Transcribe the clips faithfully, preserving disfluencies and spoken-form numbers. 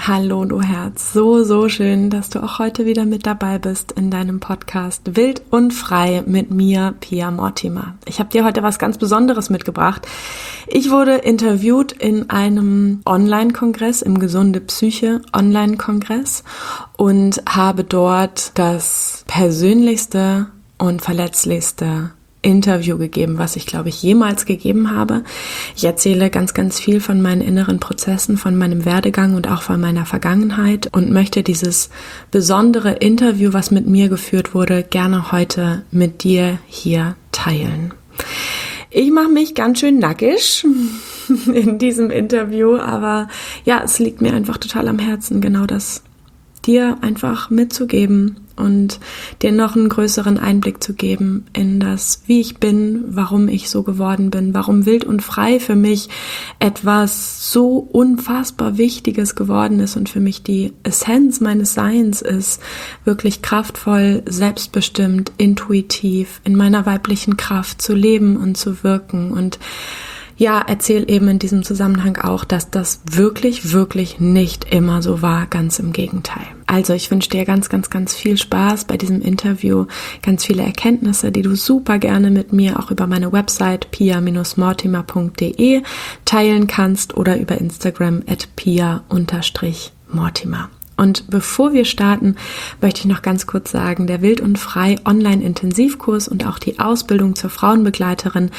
Hallo du Herz, so, so schön, dass du auch heute wieder mit dabei bist in deinem Podcast Wild und Frei mit mir, Pia Mortimer. Ich habe dir heute was ganz Besonderes mitgebracht. Ich wurde interviewt in einem Online-Kongress, im Gesunde Psyche Online-Kongress und habe dort das persönlichste und verletzlichste Interview gegeben, was ich, glaube ich, jemals gegeben habe. Ich erzähle ganz, ganz viel von meinen inneren Prozessen, von meinem Werdegang und auch von meiner Vergangenheit und möchte dieses besondere Interview, was mit mir geführt wurde, gerne heute mit dir hier teilen. Ich mache mich ganz schön nackig in diesem Interview, aber ja, es liegt mir einfach total am Herzen, genau das dir einfach mitzugeben und dir noch einen größeren Einblick zu geben in das, wie ich bin, warum ich so geworden bin, warum wild und frei für mich etwas so unfassbar Wichtiges geworden ist und für mich die Essenz meines Seins ist, wirklich kraftvoll, selbstbestimmt, intuitiv, in meiner weiblichen Kraft zu leben und zu wirken. Und ja, erzähl eben in diesem Zusammenhang auch, dass das wirklich, wirklich nicht immer so war, ganz im Gegenteil. Also ich wünsche dir ganz, ganz, ganz viel Spaß bei diesem Interview, ganz viele Erkenntnisse, die du super gerne mit mir auch über meine Website pia Bindestrich mortimer punkt de teilen kannst oder über Instagram at pia Bindestrich mortimer. Und bevor wir starten, möchte ich noch ganz kurz sagen, der Wild und Frei Online-Intensivkurs und auch die Ausbildung zur Frauenbegleiterin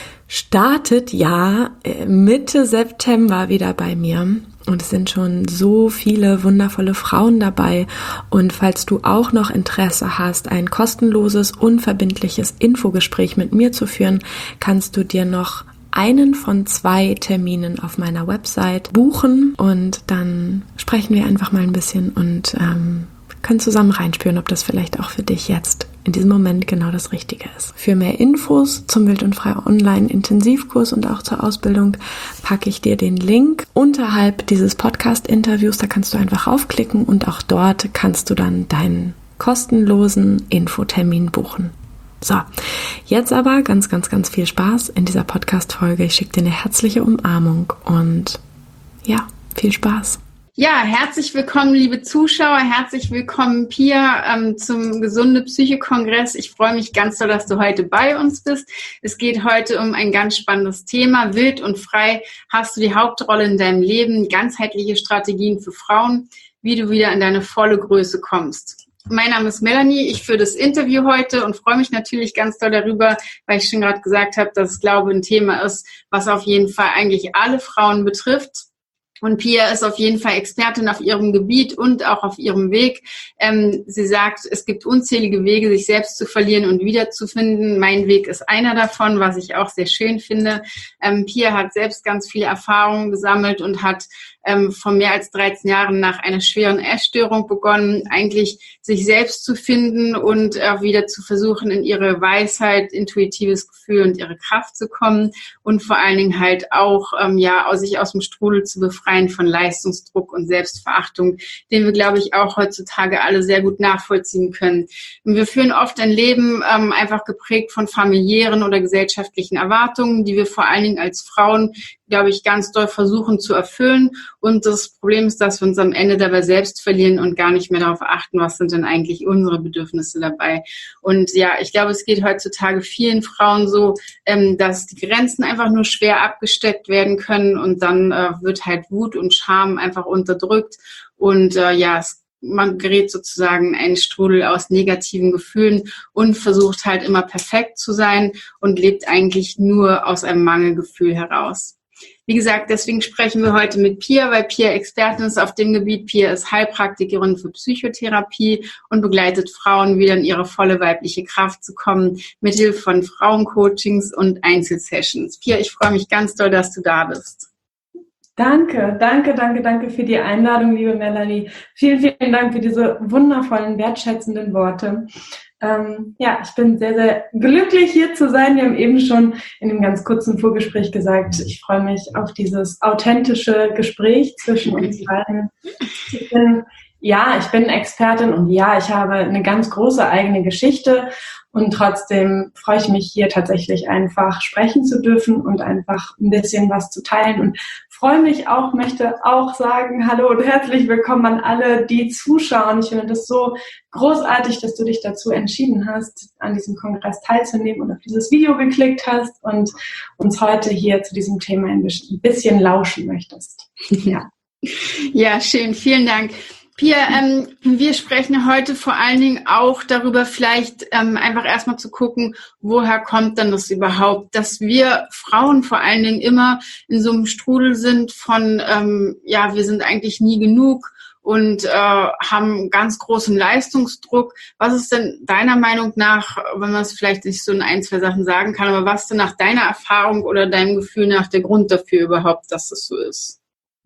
startet ja Mitte September wieder bei mir und es sind schon so viele wundervolle Frauen dabei und falls du auch noch Interesse hast, ein kostenloses, unverbindliches Infogespräch mit mir zu führen, kannst du dir noch einen von zwei Terminen auf meiner Website buchen und dann sprechen wir einfach mal ein bisschen und ähm, können zusammen reinspüren, ob das vielleicht auch für dich jetzt in diesem Moment genau das Richtige ist. Für mehr Infos zum Wild und Frei Online-Intensivkurs und auch zur Ausbildung packe ich dir den Link unterhalb dieses Podcast-Interviews. Da kannst du einfach raufklicken und auch dort kannst du dann deinen kostenlosen Infotermin buchen. So, jetzt aber ganz, ganz, ganz viel Spaß in dieser Podcast-Folge. Ich schicke dir eine herzliche Umarmung und ja, viel Spaß. Ja, herzlich willkommen, liebe Zuschauer, herzlich willkommen, Pia, ähm, zum Gesunde Psyche Kongress. Ich freue mich ganz doll, dass du heute bei uns bist. Es geht heute um ein ganz spannendes Thema. Wild und frei hast du die Hauptrolle in deinem Leben, ganzheitliche Strategien für Frauen, wie du wieder in deine volle Größe kommst. Mein Name ist Melanie, ich führe das Interview heute und freue mich natürlich ganz doll darüber, weil ich schon gerade gesagt habe, dass es, glaube ich, ein Thema ist, was auf jeden Fall eigentlich alle Frauen betrifft. Und Pia ist auf jeden Fall Expertin auf ihrem Gebiet und auch auf ihrem Weg. Ähm, sie sagt, es gibt unzählige Wege, sich selbst zu verlieren und wiederzufinden. Mein Weg ist einer davon, was ich auch sehr schön finde. Ähm, Pia hat selbst ganz viele Erfahrungen gesammelt und hat ähm, vor mehr als dreizehn Jahren nach einer schweren Essstörung begonnen, eigentlich sich selbst zu finden und äh, wieder zu versuchen, in ihre Weisheit, intuitives Gefühl und ihre Kraft zu kommen und vor allen Dingen halt auch ähm, ja aus sich aus dem Strudel zu befreien von Leistungsdruck und Selbstverachtung, den wir, glaube ich, auch heutzutage alle sehr gut nachvollziehen können. Und wir führen oft ein Leben ähm, einfach geprägt von familiären oder gesellschaftlichen Erwartungen, die wir vor allen Dingen als Frauen, glaube ich, ganz doll versuchen zu erfüllen. Und das Problem ist, dass wir uns am Ende dabei selbst verlieren und gar nicht mehr darauf achten, was sind denn eigentlich unsere Bedürfnisse dabei. Und ja, ich glaube, es geht heutzutage vielen Frauen so, ähm, dass die Grenzen einfach nur schwer abgesteckt werden können und dann äh, wird halt Wut und Scham einfach unterdrückt und äh, ja, es man gerät sozusagen in einen Strudel aus negativen Gefühlen und versucht halt immer perfekt zu sein und lebt eigentlich nur aus einem Mangelgefühl heraus. Wie gesagt, deswegen sprechen wir heute mit Pia, weil Pia Expertin ist auf dem Gebiet. Pia ist Heilpraktikerin für Psychotherapie und begleitet Frauen, wieder in ihre volle weibliche Kraft zu kommen, mithilfe von Frauencoachings und Einzelsessions. Pia, ich freue mich ganz doll, dass du da bist. Danke, danke, danke, danke für die Einladung, liebe Melanie. Vielen, vielen Dank für diese wundervollen, wertschätzenden Worte. Ähm, ja, ich bin sehr, sehr glücklich, hier zu sein. Wir haben eben schon in einem ganz kurzen Vorgespräch gesagt, ich freue mich auf dieses authentische Gespräch zwischen uns beiden. Ich bin, ja, ich bin Expertin und ja, ich habe eine ganz große eigene Geschichte und trotzdem freue ich mich hier tatsächlich einfach sprechen zu dürfen und einfach ein bisschen was zu teilen und freue mich auch, möchte auch sagen, hallo und herzlich willkommen an alle, die zuschauen. Ich finde das so großartig, dass du dich dazu entschieden hast, an diesem Kongress teilzunehmen und auf dieses Video geklickt hast und uns heute hier zu diesem Thema ein bisschen lauschen möchtest. Ja, ja, schön. Vielen Dank. Pia, ähm, wir sprechen heute vor allen Dingen auch darüber, vielleicht ähm, einfach erstmal zu gucken, woher kommt denn das überhaupt, dass wir Frauen vor allen Dingen immer in so einem Strudel sind von, ähm, ja, wir sind eigentlich nie genug und äh, haben ganz großen Leistungsdruck. Was ist denn deiner Meinung nach, wenn man es vielleicht nicht so in ein, zwei Sachen sagen kann, aber was denn nach deiner Erfahrung oder deinem Gefühl nach der Grund dafür überhaupt, dass es so ist?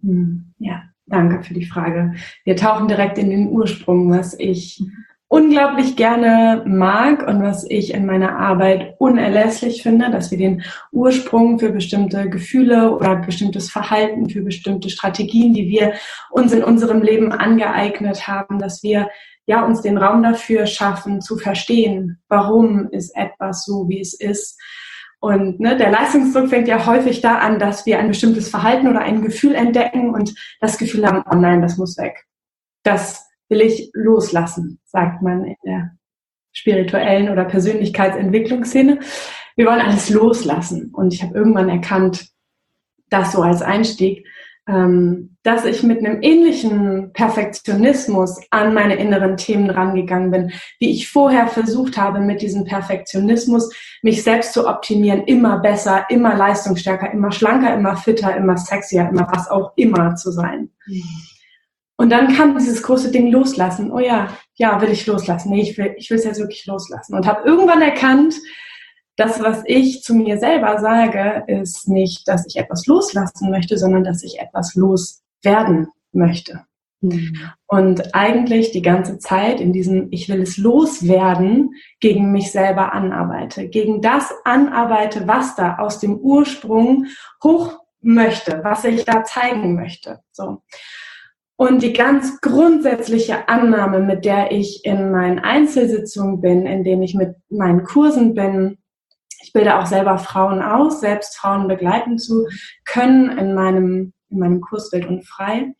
Ja. Danke für die Frage. Wir tauchen direkt in den Ursprung, was ich unglaublich gerne mag und was ich in meiner Arbeit unerlässlich finde, dass wir den Ursprung für bestimmte Gefühle oder bestimmtes Verhalten, für bestimmte Strategien, die wir uns in unserem Leben angeeignet haben, dass wir ja uns den Raum dafür schaffen, zu verstehen, warum ist etwas so, wie es ist. Und ne, der Leistungsdruck fängt ja häufig da an, dass wir ein bestimmtes Verhalten oder ein Gefühl entdecken und das Gefühl haben, oh nein, das muss weg. Das will ich loslassen, sagt man in der spirituellen oder Persönlichkeitsentwicklungsszene. Wir wollen alles loslassen. Und ich habe irgendwann erkannt, das so als Einstieg, ähm, dass ich mit einem ähnlichen Perfektionismus an meine inneren Themen rangegangen bin, wie ich vorher versucht habe, mit diesem Perfektionismus mich selbst zu optimieren, immer besser, immer leistungsstärker, immer schlanker, immer fitter, immer sexier, immer was auch immer zu sein. Mhm. Und dann kam dieses große Ding loslassen. Oh ja, ja, will ich loslassen. Nee, ich will, ich will es jetzt wirklich loslassen. Und habe irgendwann erkannt, das, was ich zu mir selber sage, ist nicht, dass ich etwas loslassen möchte, sondern dass ich etwas loswerden möchte. Mhm. Und eigentlich die ganze Zeit in diesem Ich will es loswerden gegen mich selber anarbeite, gegen das anarbeite, was da aus dem Ursprung hoch möchte, was ich da zeigen möchte. So. Und die ganz grundsätzliche Annahme, mit der ich in meinen Einzelsitzungen bin, in denen ich mit meinen Kursen bin, ich bilde auch selber Frauen aus, selbst Frauen begleiten zu können in meinem, in meinem Kurs Wild und Frei.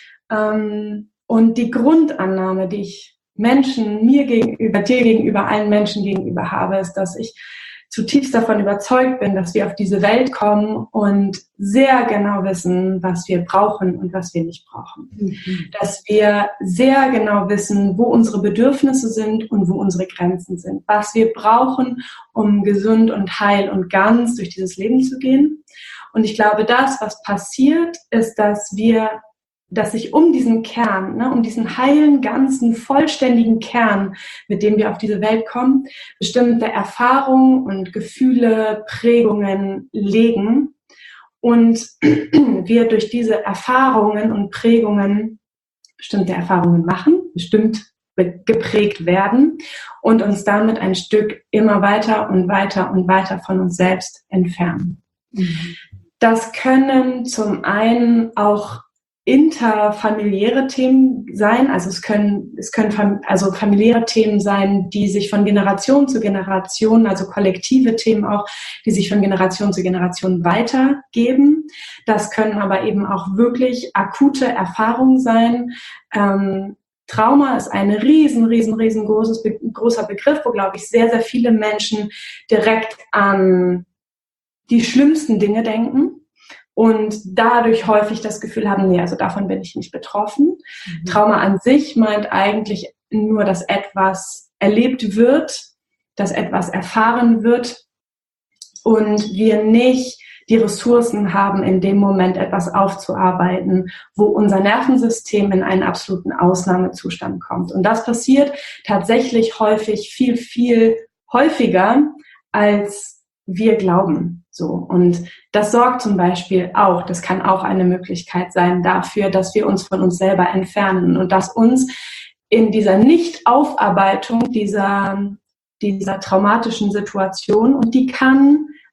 Und die Grundannahme, die ich Menschen, mir gegenüber, dir gegenüber, allen Menschen gegenüber habe, ist, dass ich zutiefst davon überzeugt bin, dass wir auf diese Welt kommen und sehr genau wissen, was wir brauchen und was wir nicht brauchen. Mhm. Dass wir sehr genau wissen, wo unsere Bedürfnisse sind und wo unsere Grenzen sind. Was wir brauchen, um gesund und heil und ganz durch dieses Leben zu gehen. Und ich glaube, das, was passiert, ist, dass wir dass sich um diesen Kern, ne, um diesen heilen, ganzen, vollständigen Kern, mit dem wir auf diese Welt kommen, bestimmte Erfahrungen und Gefühle, Prägungen legen und wir durch diese Erfahrungen und Prägungen bestimmte Erfahrungen machen, bestimmt geprägt werden und uns damit ein Stück immer weiter und weiter und weiter von uns selbst entfernen. Mhm. Das können zum einen auch interfamiliäre Themen sein, also es können es können also familiäre Themen sein, die sich von Generation zu Generation, also kollektive Themen auch, die sich von Generation zu Generation weitergeben. Das können aber eben auch wirklich akute Erfahrungen sein. Ähm, Trauma ist ein riesen, riesen, riesengroßes, großer Begriff, wo, glaube ich, sehr, sehr viele Menschen direkt an die schlimmsten Dinge denken. Und dadurch häufig das Gefühl haben, nee, also davon bin ich nicht betroffen. Mhm. Trauma an sich meint eigentlich nur, dass etwas erlebt wird, dass etwas erfahren wird und wir nicht die Ressourcen haben, in dem Moment etwas aufzuarbeiten, wo unser Nervensystem in einen absoluten Ausnahmezustand kommt. Und das passiert tatsächlich häufig viel, viel häufiger, als wir glauben. So. Und das sorgt zum Beispiel auch, das kann auch eine Möglichkeit sein dafür, dass wir uns von uns selber entfernen und dass uns in dieser Nicht-Aufarbeitung dieser, dieser traumatischen Situation, und die kann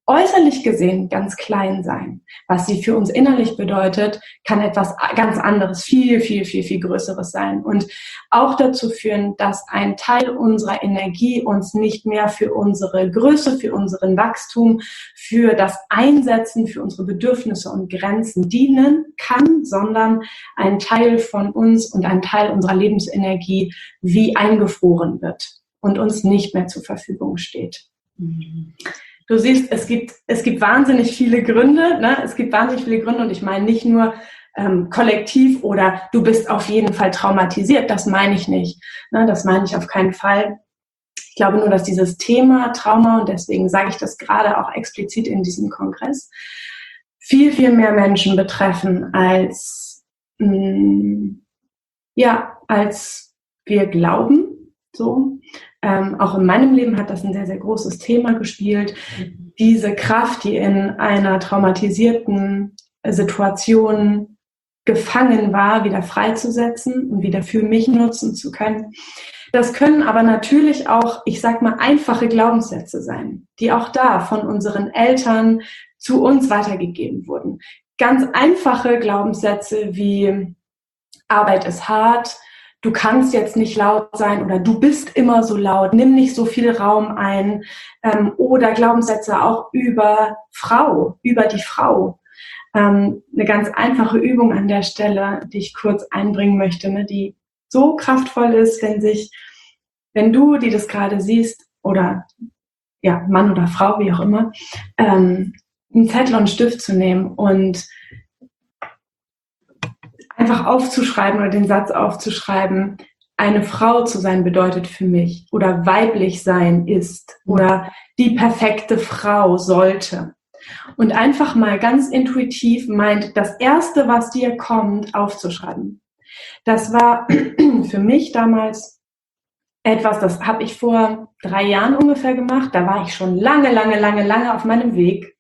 äußerlich gesehen ganz klein sein. Was sie für uns innerlich bedeutet, kann etwas ganz anderes, viel, viel, viel, viel Größeres sein. Und auch dazu führen, dass ein Teil unserer Energie uns nicht mehr für unsere Größe, für unseren Wachstum, für das Einsetzen, für unsere Bedürfnisse und Grenzen dienen kann, sondern ein Teil von uns und ein Teil unserer Lebensenergie wie eingefroren wird und uns nicht mehr zur Verfügung steht. Mhm. Du siehst, es gibt, es gibt wahnsinnig viele Gründe, ne? Es gibt wahnsinnig viele Gründe und ich meine nicht nur ähm, kollektiv oder du bist auf jeden Fall traumatisiert, das meine ich nicht, ne? Das meine ich auf keinen Fall. Ich glaube nur, dass dieses Thema Trauma, und deswegen sage ich das gerade auch explizit in diesem Kongress, viel, viel mehr Menschen betreffen, als, mh, ja, als wir glauben, so. Ähm, auch in meinem Leben hat das ein sehr, sehr großes Thema gespielt. Mhm. Diese Kraft, die in einer traumatisierten Situation gefangen war, wieder freizusetzen und wieder für mich nutzen zu können. Das können aber natürlich auch, ich sag mal, einfache Glaubenssätze sein, die auch da von unseren Eltern zu uns weitergegeben wurden. Ganz einfache Glaubenssätze wie Arbeit ist hart, du kannst jetzt nicht laut sein oder du bist immer so laut, nimm nicht so viel Raum ein, ähm, oder Glaubenssätze auch über Frau, über die Frau. Ähm, eine ganz einfache Übung an der Stelle, die ich kurz einbringen möchte, ne, die so kraftvoll ist, wenn sich, wenn du, die das gerade siehst, oder ja, Mann oder Frau, wie auch immer, ähm, einen Zettel und einen Stift zu nehmen und einfach aufzuschreiben oder den Satz aufzuschreiben, eine Frau zu sein bedeutet für mich oder weiblich sein ist oder die perfekte Frau sollte. Und einfach mal ganz intuitiv meint, das Erste, was dir kommt, aufzuschreiben. Das war für mich damals etwas, das habe ich vor drei Jahren ungefähr gemacht. Da war ich schon lange, lange, lange, lange auf meinem Weg.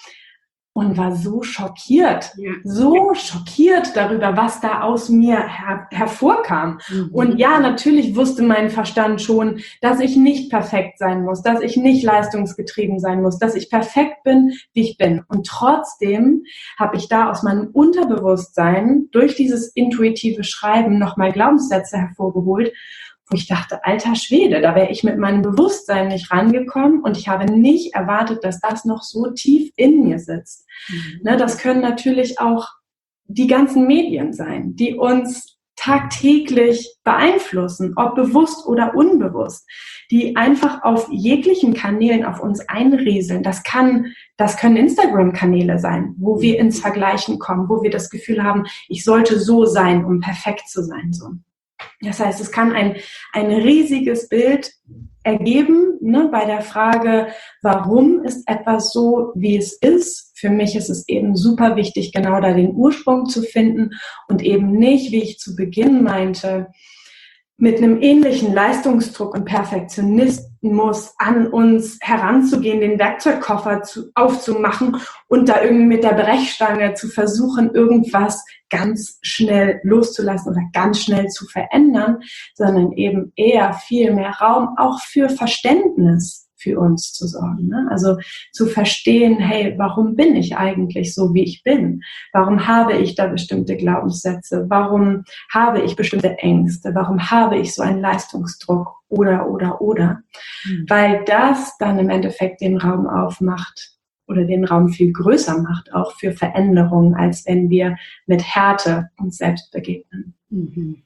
Und war so schockiert, ja. so schockiert darüber, was da aus mir her- hervorkam. Mhm. Und ja, natürlich wusste mein Verstand schon, dass ich nicht perfekt sein muss, dass ich nicht leistungsgetrieben sein muss, dass ich perfekt bin, wie ich bin. Und trotzdem habe ich da aus meinem Unterbewusstsein durch dieses intuitive Schreiben nochmal Glaubenssätze hervorgeholt, wo ich dachte, alter Schwede, da wäre ich mit meinem Bewusstsein nicht rangekommen und ich habe nicht erwartet, dass das noch so tief in mir sitzt. Mhm. Ne, das können natürlich auch die ganzen Medien sein, die uns tagtäglich beeinflussen, ob bewusst oder unbewusst, die einfach auf jeglichen Kanälen auf uns einrieseln. Das kann, das können Instagram-Kanäle sein, wo wir ins Vergleichen kommen, wo wir das Gefühl haben, ich sollte so sein, um perfekt zu sein, so. Das heißt, es kann ein, ein riesiges Bild ergeben, ne, bei der Frage, warum ist etwas so, wie es ist. Für mich ist es eben super wichtig, genau da den Ursprung zu finden und eben nicht, wie ich zu Beginn meinte, mit einem ähnlichen Leistungsdruck und Perfektionismus an uns heranzugehen, den Werkzeugkoffer zu, aufzumachen und da irgendwie mit der Brechstange zu versuchen, irgendwas ganz schnell loszulassen oder ganz schnell zu verändern, sondern eben eher viel mehr Raum auch für Verständnis für uns zu sorgen. Ne? Also zu verstehen, hey, warum bin ich eigentlich so, wie ich bin? Warum habe ich da bestimmte Glaubenssätze? Warum habe ich bestimmte Ängste? Warum habe ich so einen Leistungsdruck? Oder, oder, oder. Mhm. Weil das dann im Endeffekt den Raum aufmacht oder den Raum viel größer macht, auch für Veränderungen, als wenn wir mit Härte uns selbst begegnen. Mhm.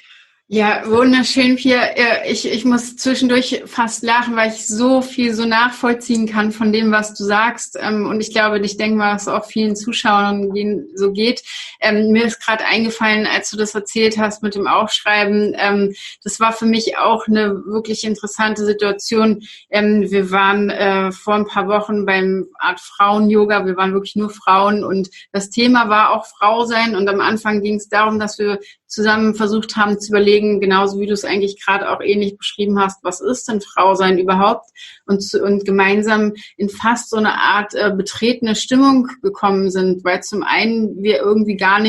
Ja, wunderschön, Pia. Ich, ich muss zwischendurch fast lachen, weil ich so viel so nachvollziehen kann von dem, was du sagst. Und ich glaube, ich denke mal, dass es auch vielen Zuschauern so geht. Mir ist gerade eingefallen, als du das erzählt hast mit dem Aufschreiben, das war für mich auch eine wirklich interessante Situation. Wir waren vor ein paar Wochen beim Art Frauen-Yoga. Wir waren wirklich nur Frauen und das Thema war auch Frau sein. Und am Anfang ging es darum, dass wir zusammen versucht haben zu überlegen, genauso wie du es eigentlich gerade auch ähnlich beschrieben hast, was ist denn Frau sein überhaupt? Und, zu, und gemeinsam in fast so eine Art äh, betretene Stimmung gekommen sind, weil zum einen wir irgendwie gar nicht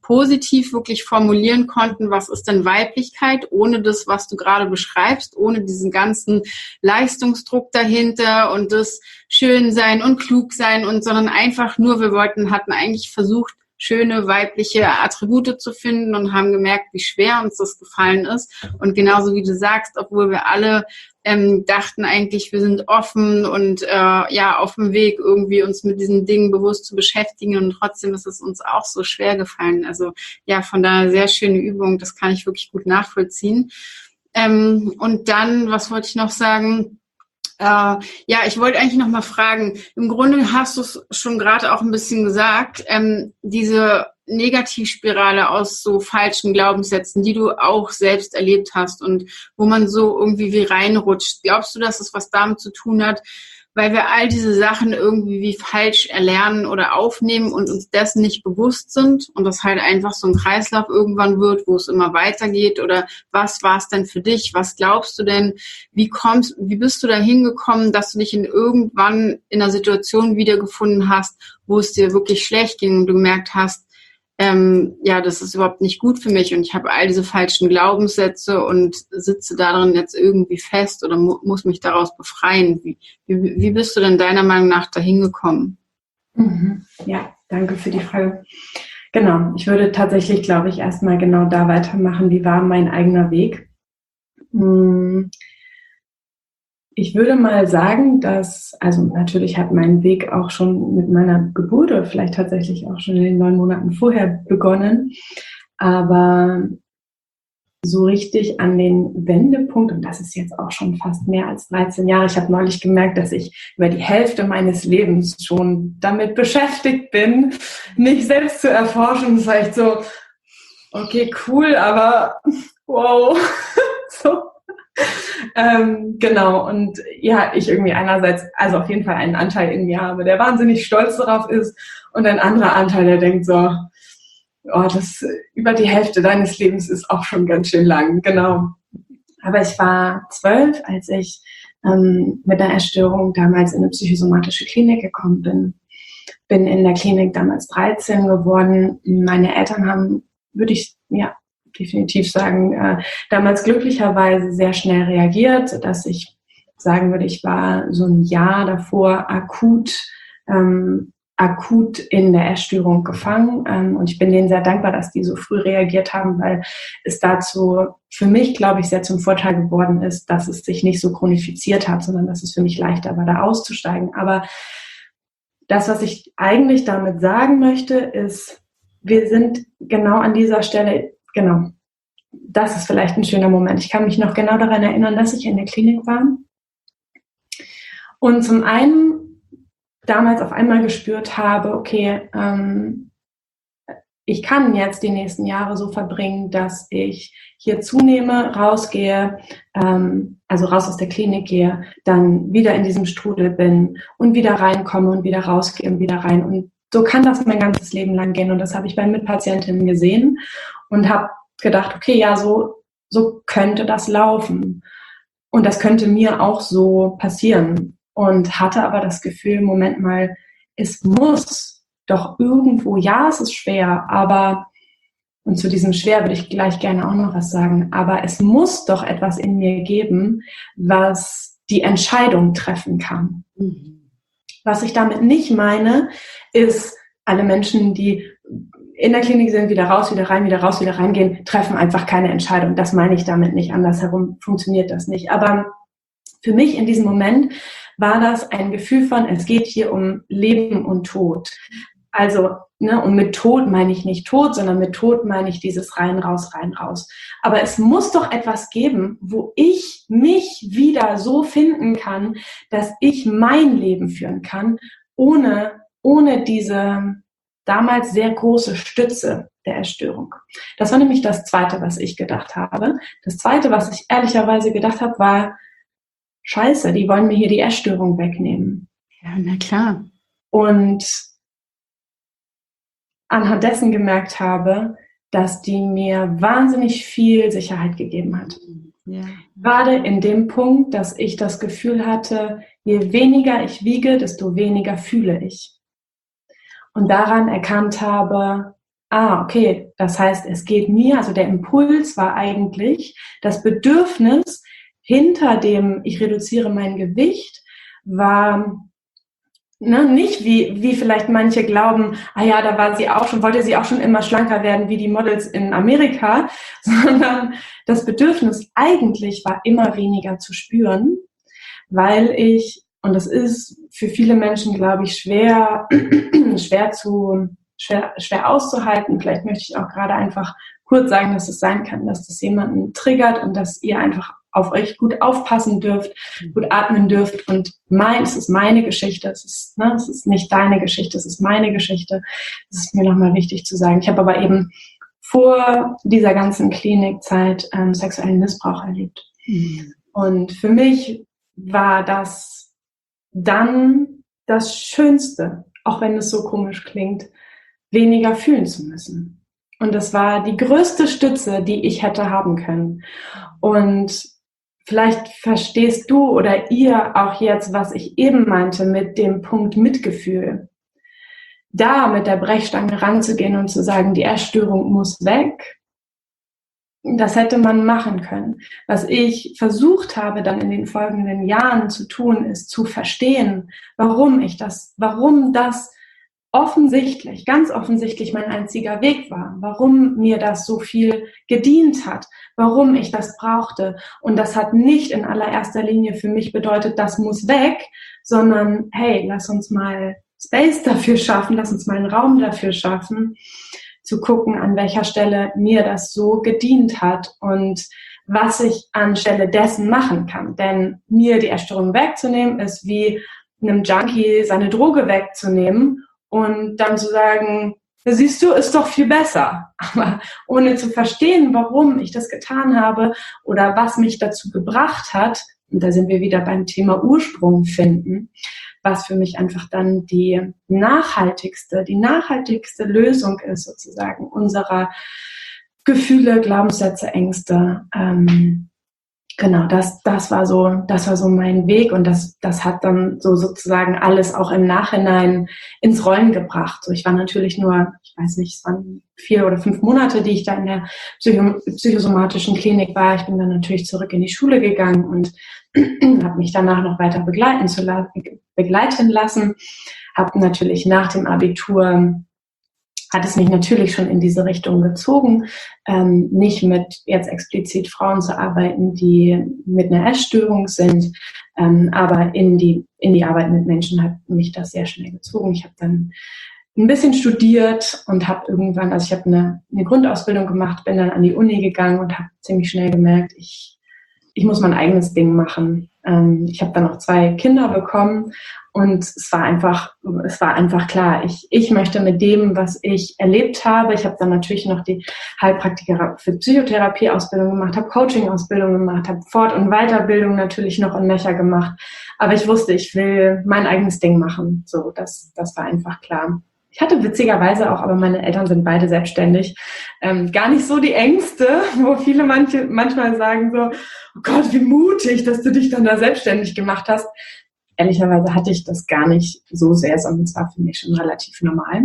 positiv wirklich formulieren konnten, was ist denn Weiblichkeit, ohne das, was du gerade beschreibst, ohne diesen ganzen Leistungsdruck dahinter und das Schönsein und Klugsein und, sondern einfach nur, wir wollten, hatten eigentlich versucht, schöne weibliche Attribute zu finden und haben gemerkt, wie schwer uns das gefallen ist. Und genauso wie du sagst, obwohl wir alle ähm, dachten eigentlich, wir sind offen und äh, ja auf dem Weg, irgendwie uns mit diesen Dingen bewusst zu beschäftigen, und trotzdem ist es uns auch so schwer gefallen. Also ja, von daher sehr schöne Übung, das kann ich wirklich gut nachvollziehen. Ähm, und dann, was wollte ich noch sagen? Äh, ja, ich wollte eigentlich noch mal fragen, im Grunde hast du es schon gerade auch ein bisschen gesagt, ähm, diese Negativspirale aus so falschen Glaubenssätzen, die du auch selbst erlebt hast und wo man so irgendwie wie reinrutscht. Glaubst du, dass es was damit zu tun hat, weil wir all diese Sachen irgendwie wie falsch erlernen oder aufnehmen und uns dessen nicht bewusst sind und das halt einfach so ein Kreislauf irgendwann wird, wo es immer weitergeht? Oder was war es denn für dich? Was glaubst du denn? Wie kommst, wie bist du da hingekommen, dass du dich in irgendwann in einer Situation wiedergefunden hast, wo es dir wirklich schlecht ging und du gemerkt hast, ähm, ja, das ist überhaupt nicht gut für mich und ich habe all diese falschen Glaubenssätze und sitze darin jetzt irgendwie fest oder mu- muss mich daraus befreien. Wie, wie, wie bist du denn deiner Meinung nach dahin gekommen? Mhm. Ja, danke für die Frage. Genau, ich würde tatsächlich, glaube ich, erstmal genau da weitermachen. Wie war mein eigener Weg? Hm. Ich würde mal sagen, dass, also natürlich hat mein Weg auch schon mit meiner Geburt oder vielleicht tatsächlich auch schon in den neun Monaten vorher begonnen, aber so richtig an den Wendepunkt, und das ist jetzt auch schon fast mehr als dreizehn Jahre, ich habe neulich gemerkt, dass ich über die Hälfte meines Lebens schon damit beschäftigt bin, mich selbst zu erforschen. Das war echt so, okay, cool, aber wow, so. Ähm, genau, und ja, ich irgendwie einerseits, also auf jeden Fall einen Anteil in mir habe, der wahnsinnig stolz darauf ist, und ein anderer Anteil, der denkt so, oh, das über die Hälfte deines Lebens ist auch schon ganz schön lang, genau. Aber ich war zwölf, als ich ähm, mit einer Essstörung damals in eine psychosomatische Klinik gekommen bin. Bin in der Klinik damals dreizehn geworden. Meine Eltern haben, würde ich, ja, definitiv sagen, äh, damals glücklicherweise sehr schnell reagiert, dass ich sagen würde, ich war so ein Jahr davor akut, ähm, akut in der Essstörung gefangen. Ähm, und ich bin denen sehr dankbar, dass die so früh reagiert haben, weil es dazu für mich, glaube ich, sehr zum Vorteil geworden ist, dass es sich nicht so chronifiziert hat, sondern dass es für mich leichter war, da auszusteigen. Aber das, was ich eigentlich damit sagen möchte, ist, wir sind genau an dieser Stelle. Genau, das ist vielleicht ein schöner Moment. Ich kann mich noch genau daran erinnern, dass ich in der Klinik war und zum einen damals auf einmal gespürt habe, okay, ähm, ich kann jetzt die nächsten Jahre so verbringen, dass ich hier zunehme, rausgehe, ähm, also raus aus der Klinik gehe, dann wieder in diesem Strudel bin und wieder reinkomme und wieder rausgehe und wieder rein. Und so kann das mein ganzes Leben lang gehen. Und das habe ich bei Mitpatientinnen gesehen und habe gedacht, okay, ja, so, so könnte das laufen. Und das könnte mir auch so passieren. Und hatte aber das Gefühl, Moment mal, es muss doch irgendwo, ja, es ist schwer, aber, und zu diesem schwer würde ich gleich gerne auch noch was sagen, aber es muss doch etwas in mir geben, was die Entscheidung treffen kann. Mhm. Was ich damit nicht meine, ist, alle Menschen, die in der Klinik sind, wieder raus, wieder rein, wieder raus, wieder reingehen, treffen einfach keine Entscheidung. Das meine ich damit nicht. Andersherum funktioniert das nicht. Aber für mich in diesem Moment war das ein Gefühl von, es geht hier um Leben und Tod. Also, ne, und mit Tod meine ich nicht Tod, sondern mit Tod meine ich dieses rein, raus, rein, raus. Aber es muss doch etwas geben, wo ich mich wieder so finden kann, dass ich mein Leben führen kann, ohne, ohne diese damals sehr große Stütze der Essstörung. Das war nämlich das Zweite, was ich gedacht habe. Das Zweite, was ich ehrlicherweise gedacht habe, war, Scheiße, die wollen mir hier die Essstörung wegnehmen. Ja, na klar. Und anhand dessen gemerkt habe, dass die mir wahnsinnig viel Sicherheit gegeben hat. Ja. Gerade in dem Punkt, dass ich das Gefühl hatte, je weniger ich wiege, desto weniger fühle ich. Und daran erkannt habe, ah, okay, das heißt, es geht mir, also der Impuls war eigentlich das Bedürfnis hinter dem, ich reduziere mein Gewicht, war ne, nicht wie, wie vielleicht manche glauben, ah ja, da war sie auch schon, wollte sie auch schon immer schlanker werden wie die Models in Amerika, sondern das Bedürfnis eigentlich war immer weniger zu spüren, weil ich, und das ist für viele Menschen, glaube ich, schwer, schwer zu, schwer, schwer auszuhalten. Vielleicht möchte ich auch gerade einfach kurz sagen, dass es sein kann, dass das jemanden triggert und dass ihr einfach auf euch gut aufpassen dürft, gut atmen dürft. Und mein, es ist meine Geschichte, es ist, ne, es ist nicht deine Geschichte, es ist meine Geschichte. Das ist mir nochmal wichtig zu sagen. Ich habe aber eben vor dieser ganzen Klinikzeit ähm, sexuellen Missbrauch erlebt. Mhm. Und für mich war das dann das Schönste, auch wenn es so komisch klingt, weniger fühlen zu müssen. Und das war die größte Stütze, die ich hätte haben können. Und vielleicht verstehst du oder ihr auch jetzt, was ich eben meinte mit dem Punkt Mitgefühl. Da mit der Brechstange ranzugehen und zu sagen, die Essstörung muss weg, das hätte man machen können. Was ich versucht habe, dann in den folgenden Jahren zu tun, ist zu verstehen, warum ich das, warum das offensichtlich, ganz offensichtlich mein einziger Weg war, warum mir das so viel gedient hat, warum ich das brauchte. Und das hat nicht in allererster Linie für mich bedeutet, das muss weg, sondern hey, lass uns mal Space dafür schaffen, lass uns mal einen Raum dafür schaffen, zu gucken, an welcher Stelle mir das so gedient hat und was ich anstelle dessen machen kann. Denn mir die Essstörung wegzunehmen, ist wie einem Junkie seine Droge wegzunehmen und dann zu sagen, siehst du, ist doch viel besser. Aber ohne zu verstehen, warum ich das getan habe oder was mich dazu gebracht hat, und da sind wir wieder beim Thema Ursprung finden, was für mich einfach dann die nachhaltigste, die nachhaltigste Lösung ist sozusagen unserer Gefühle, Glaubenssätze, Ängste. Ähm, genau, das, das war so, das war so mein Weg und das, das hat dann so sozusagen alles auch im Nachhinein ins Rollen gebracht. So, ich war natürlich nur, ich weiß nicht, es waren vier oder fünf Monate, die ich da in der Psycho- psychosomatischen Klinik war. Ich bin dann natürlich zurück in die Schule gegangen und habe mich danach noch weiter begleiten, zu la- begleiten lassen. Habe natürlich nach dem Abitur, hat es mich natürlich schon in diese Richtung gezogen, ähm, nicht mit jetzt explizit Frauen zu arbeiten, die mit einer Essstörung sind, ähm, aber in die, in die Arbeit mit Menschen hat mich das sehr schnell gezogen. Ich habe dann ein bisschen studiert und habe irgendwann, also ich habe eine, eine Grundausbildung gemacht, bin dann an die Uni gegangen und habe ziemlich schnell gemerkt, ich ich muss mein eigenes Ding machen. Ähm, ich habe dann noch zwei Kinder bekommen und es war einfach, es war einfach klar, ich, ich möchte mit dem, was ich erlebt habe, ich habe dann natürlich noch die Heilpraktiker für Psychotherapie-Ausbildung gemacht, habe Coaching-Ausbildung gemacht, habe Fort- und Weiterbildung natürlich noch in Mecha gemacht, aber ich wusste, ich will mein eigenes Ding machen. So, das, das war einfach klar. Ich hatte witzigerweise auch, aber meine Eltern sind beide selbstständig, ähm, gar nicht so die Ängste, wo viele manche manchmal sagen so, oh Gott, wie mutig, dass du dich dann da selbstständig gemacht hast. Ehrlicherweise hatte ich das gar nicht so sehr, sondern es war für mich schon relativ normal.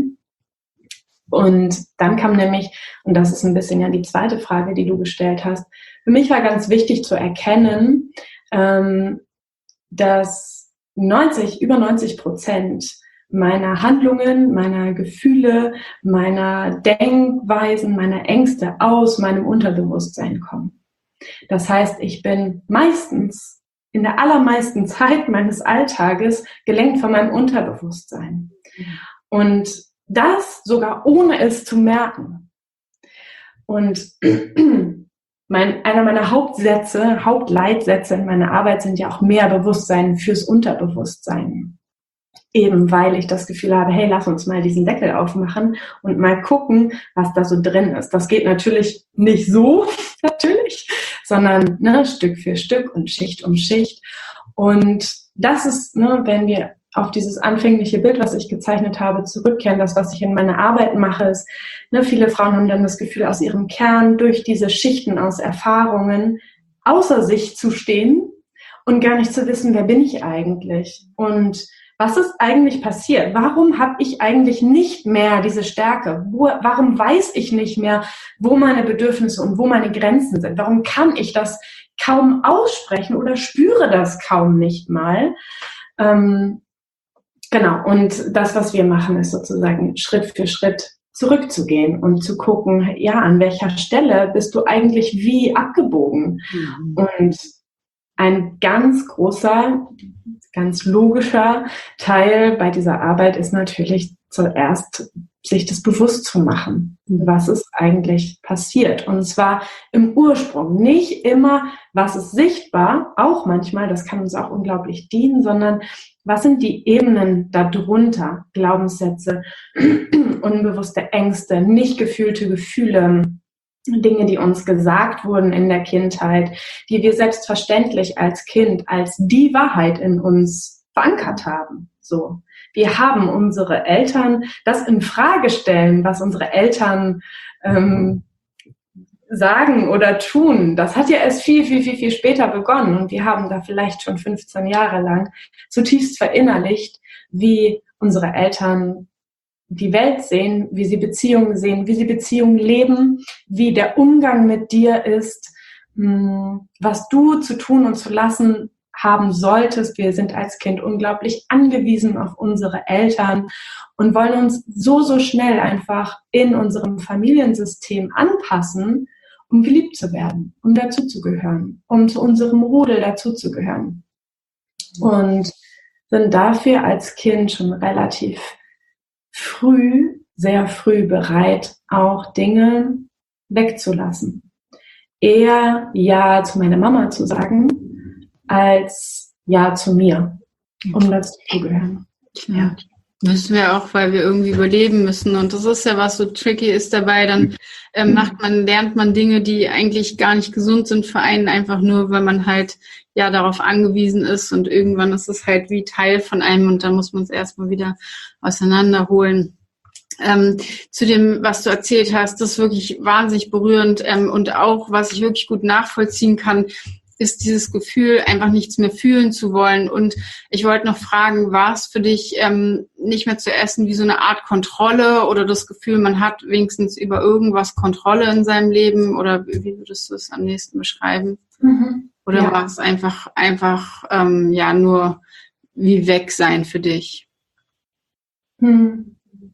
Und dann kam nämlich, und das ist ein bisschen ja die zweite Frage, die du gestellt hast, für mich war ganz wichtig zu erkennen, ähm, dass neunzig, über neunzig Prozent meiner Handlungen, meiner Gefühle, meiner Denkweisen, meiner Ängste aus meinem Unterbewusstsein kommen. Das heißt, ich bin meistens, in der allermeisten Zeit meines Alltages gelenkt von meinem Unterbewusstsein. Und das sogar ohne es zu merken. Und mein, einer meiner Hauptsätze, Hauptleitsätze in meiner Arbeit sind ja auch mehr Bewusstsein fürs Unterbewusstsein. Eben weil ich das Gefühl habe, hey, lass uns mal diesen Deckel aufmachen und mal gucken, was da so drin ist. Das geht natürlich nicht so, natürlich, sondern ne, Stück für Stück und Schicht um Schicht. Und das ist, ne, wenn wir auf dieses anfängliche Bild, was ich gezeichnet habe, zurückkehren, das, was ich in meiner Arbeit mache, ist, ne, viele Frauen haben dann das Gefühl, aus ihrem Kern durch diese Schichten aus Erfahrungen außer sich zu stehen und gar nicht zu wissen, wer bin ich eigentlich? Und was ist eigentlich passiert? Warum habe ich eigentlich nicht mehr diese Stärke? Wo, warum weiß ich nicht mehr, wo meine Bedürfnisse und wo meine Grenzen sind? Warum kann ich das kaum aussprechen oder spüre das kaum nicht mal? Ähm, genau, und das, was wir machen, ist sozusagen Schritt für Schritt zurückzugehen und zu gucken, ja, an welcher Stelle bist du eigentlich wie abgebogen? Mhm. Und ein ganz großer, ganz logischer Teil bei dieser Arbeit ist natürlich zuerst, sich das bewusst zu machen, was ist eigentlich passiert. Und zwar im Ursprung. Nicht immer, was ist sichtbar, auch manchmal, das kann uns auch unglaublich dienen, sondern was sind die Ebenen darunter? Glaubenssätze, unbewusste Ängste, nicht gefühlte Gefühle, Dinge, die uns gesagt wurden in der Kindheit, die wir selbstverständlich als Kind als die Wahrheit in uns verankert haben. So, wir haben unsere Eltern, das in Frage stellen, was unsere Eltern ähm, sagen oder tun. Das hat ja erst viel, viel, viel, viel später begonnen und wir haben da vielleicht schon fünfzehn Jahre lang zutiefst verinnerlicht, wie unsere Eltern die Welt sehen, wie sie Beziehungen sehen, wie sie Beziehungen leben, wie der Umgang mit dir ist, was du zu tun und zu lassen haben solltest. Wir sind als Kind unglaublich angewiesen auf unsere Eltern und wollen uns so, so schnell einfach in unserem Familiensystem anpassen, um geliebt zu werden, um dazuzugehören, um zu unserem Rudel dazuzugehören. Und sind dafür als Kind schon relativ früh, sehr früh bereit, auch Dinge wegzulassen. Eher Ja zu meiner Mama zu sagen, als Ja zu mir, um dazu zu gehören. Ja. Müssen wir auch, weil wir irgendwie überleben müssen. Und das ist ja, was so tricky ist dabei. Dann ähm, macht man, lernt man Dinge, die eigentlich gar nicht gesund sind für einen, einfach nur, weil man halt ja darauf angewiesen ist. Und irgendwann ist es halt wie Teil von einem und dann muss man es erstmal wieder auseinanderholen. Ähm, zu dem, was du erzählt hast, das ist wirklich wahnsinnig berührend. Ähm, und auch, was ich wirklich gut nachvollziehen kann, ist dieses Gefühl, einfach nichts mehr fühlen zu wollen. Und ich wollte noch fragen, war es für dich ähm, nicht mehr zu essen wie so eine Art Kontrolle oder das Gefühl, man hat wenigstens über irgendwas Kontrolle in seinem Leben? Oder wie würdest du es am nächsten beschreiben? Mhm. Oder ja. war es einfach, einfach ähm, ja nur wie weg sein für dich? Hm.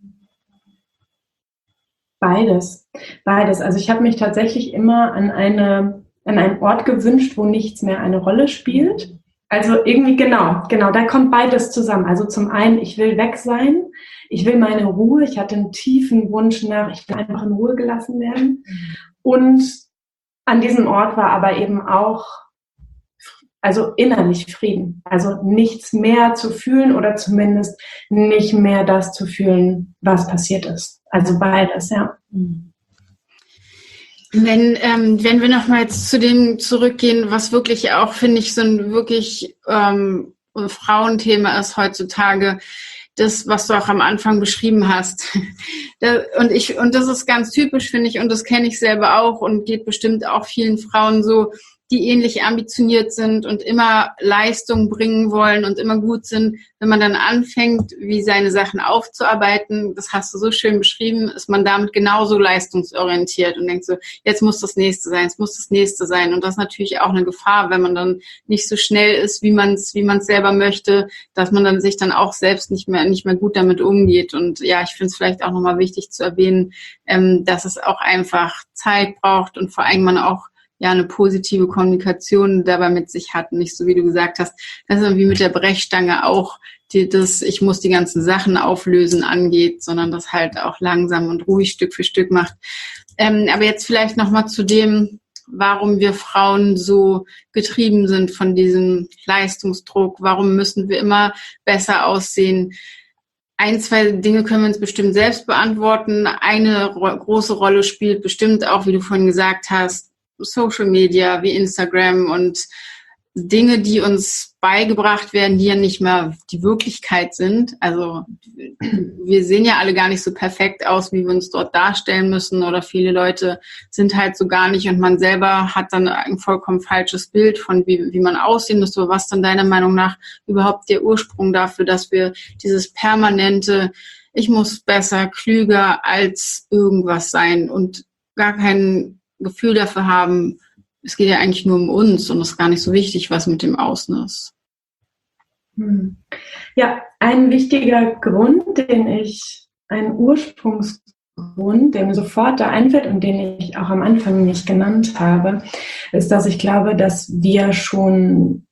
Beides. Beides. Also ich habe mich tatsächlich immer an eine an einen Ort gewünscht, wo nichts mehr eine Rolle spielt. Also irgendwie genau, genau, da kommt beides zusammen. Also zum einen, ich will weg sein, ich will meine Ruhe, ich hatte einen tiefen Wunsch nach, ich will einfach in Ruhe gelassen werden. Und an diesem Ort war aber eben auch, also innerlich Frieden. Also nichts mehr zu fühlen oder zumindest nicht mehr das zu fühlen, was passiert ist. Also beides, ja. Wenn, ähm, wenn wir nochmal jetzt zu dem zurückgehen, was wirklich auch, finde ich, so ein wirklich ähm, Frauenthema ist heutzutage, das, was du auch am Anfang beschrieben hast. da, und ich und das ist ganz typisch, finde ich, und das kenne ich selber auch und geht bestimmt auch vielen Frauen so, die ähnlich ambitioniert sind und immer Leistung bringen wollen und immer gut sind. Wenn man dann anfängt, wie seine Sachen aufzuarbeiten, das hast du so schön beschrieben, ist man damit genauso leistungsorientiert und denkt so, jetzt muss das Nächste sein, es muss das Nächste sein. Und das ist natürlich auch eine Gefahr, wenn man dann nicht so schnell ist, wie man es wie man es selber möchte, dass man dann sich dann auch selbst nicht mehr nicht mehr gut damit umgeht. Und ja, ich finde es vielleicht auch nochmal wichtig zu erwähnen, ähm, dass es auch einfach Zeit braucht und vor allem man auch ja eine positive Kommunikation dabei mit sich hat. Nicht so, wie du gesagt hast, das ist irgendwie mit der Brechstange auch, die, das ich muss die ganzen Sachen auflösen angeht, sondern das halt auch langsam und ruhig Stück für Stück macht. Ähm, aber jetzt vielleicht nochmal zu dem, warum wir Frauen so getrieben sind von diesem Leistungsdruck. Warum müssen wir immer besser aussehen? Ein, zwei Dinge können wir uns bestimmt selbst beantworten. Eine ro- große Rolle spielt bestimmt auch, wie du vorhin gesagt hast, Social Media wie Instagram und Dinge, die uns beigebracht werden, die ja nicht mehr die Wirklichkeit sind. Also wir sehen ja alle gar nicht so perfekt aus, wie wir uns dort darstellen müssen, oder viele Leute sind halt so gar nicht und man selber hat dann ein vollkommen falsches Bild von wie, wie man aussehen müsste. Was dann deiner Meinung nach überhaupt der Ursprung dafür, dass wir dieses permanente, ich muss besser, klüger als irgendwas sein und gar kein Gefühl dafür haben, es geht ja eigentlich nur um uns und es ist gar nicht so wichtig, was mit dem Außen ist. Ja, ein wichtiger Grund, den ich, ein Ursprungsgrund, der mir sofort da einfällt und den ich auch am Anfang nicht genannt habe, ist, dass ich glaube, dass wir schon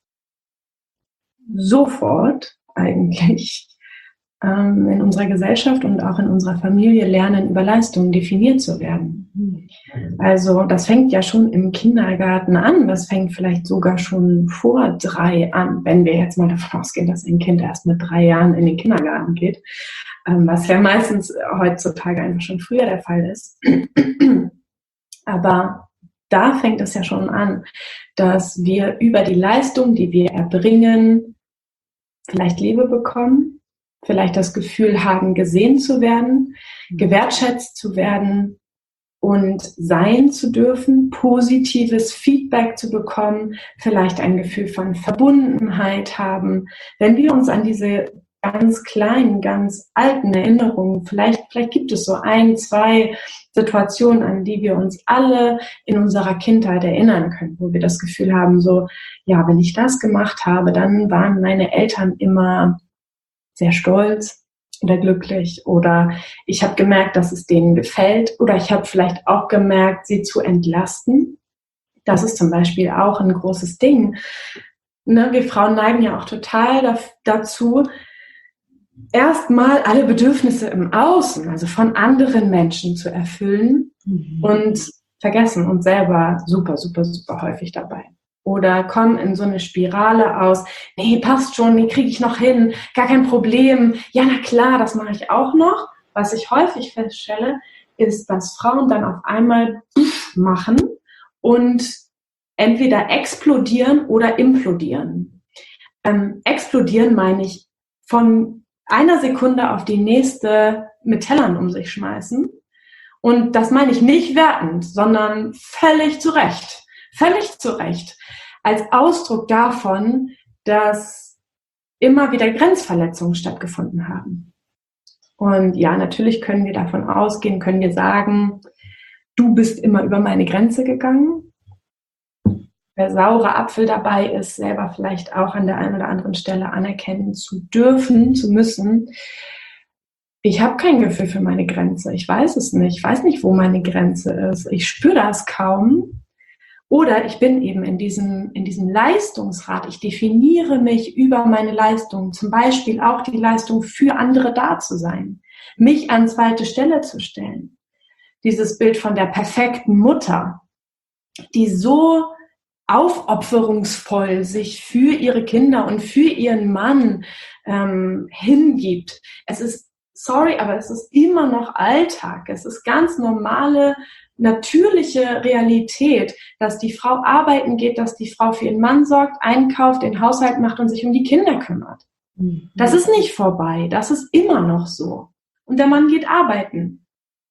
sofort eigentlich ähm, in unserer Gesellschaft und auch in unserer Familie lernen, über Leistungen definiert zu werden. Also das fängt ja schon im Kindergarten an, das fängt vielleicht sogar schon vor drei an, wenn wir jetzt mal davon ausgehen, dass ein Kind erst mit drei Jahren in den Kindergarten geht, was ja meistens heutzutage einfach schon früher der Fall ist. Aber da fängt es ja schon an, dass wir über die Leistung, die wir erbringen, vielleicht Liebe bekommen, vielleicht das Gefühl haben, gesehen zu werden, gewertschätzt zu werden, und sein zu dürfen, positives Feedback zu bekommen, vielleicht ein Gefühl von Verbundenheit haben. Wenn wir uns an diese ganz kleinen, ganz alten Erinnerungen, vielleicht, vielleicht gibt es so ein, zwei Situationen, an die wir uns alle in unserer Kindheit erinnern können, wo wir das Gefühl haben, so, ja, wenn ich das gemacht habe, dann waren meine Eltern immer sehr stolz oder glücklich, oder ich habe gemerkt, dass es denen gefällt, oder ich habe vielleicht auch gemerkt, sie zu entlasten. Das ist zum Beispiel auch ein großes Ding. Ne, wir Frauen neigen ja auch total da, dazu, erstmal alle Bedürfnisse im Außen, also von anderen Menschen zu erfüllen, mhm. und vergessen uns selber super, super, super häufig dabei. Oder kommen in so eine Spirale aus, nee, passt schon, den kriege ich noch hin, gar kein Problem. Ja, na klar, das mache ich auch noch. Was ich häufig feststelle, ist, dass Frauen dann auf einmal machen und entweder explodieren oder implodieren. Ähm, explodieren meine ich von einer Sekunde auf die nächste mit Tellern um sich schmeißen. Und das meine ich nicht wertend, sondern völlig zu Recht. Völlig zu Recht. Als Ausdruck davon, dass immer wieder Grenzverletzungen stattgefunden haben. Und ja, natürlich können wir davon ausgehen, können wir sagen, du bist immer über meine Grenze gegangen. Wer saurer Apfel dabei ist, selber vielleicht auch an der einen oder anderen Stelle anerkennen zu dürfen, zu müssen. Ich habe kein Gefühl für meine Grenze. Ich weiß es nicht. Ich weiß nicht, wo meine Grenze ist. Ich spüre das kaum. Oder ich bin eben in diesem, in diesem Leistungsrad. Ich definiere mich über meine Leistung. Zum Beispiel auch die Leistung, für andere da zu sein. Mich an zweite Stelle zu stellen. Dieses Bild von der perfekten Mutter, die so aufopferungsvoll sich für ihre Kinder und für ihren Mann ähm, hingibt. Es ist, sorry, aber es ist immer noch Alltag. Es ist ganz normale, natürliche Realität, dass die Frau arbeiten geht, dass die Frau für ihren Mann sorgt, einkauft, den Haushalt macht und sich um die Kinder kümmert. Mhm. Das ist nicht vorbei. Das ist immer noch so. Und der Mann geht arbeiten.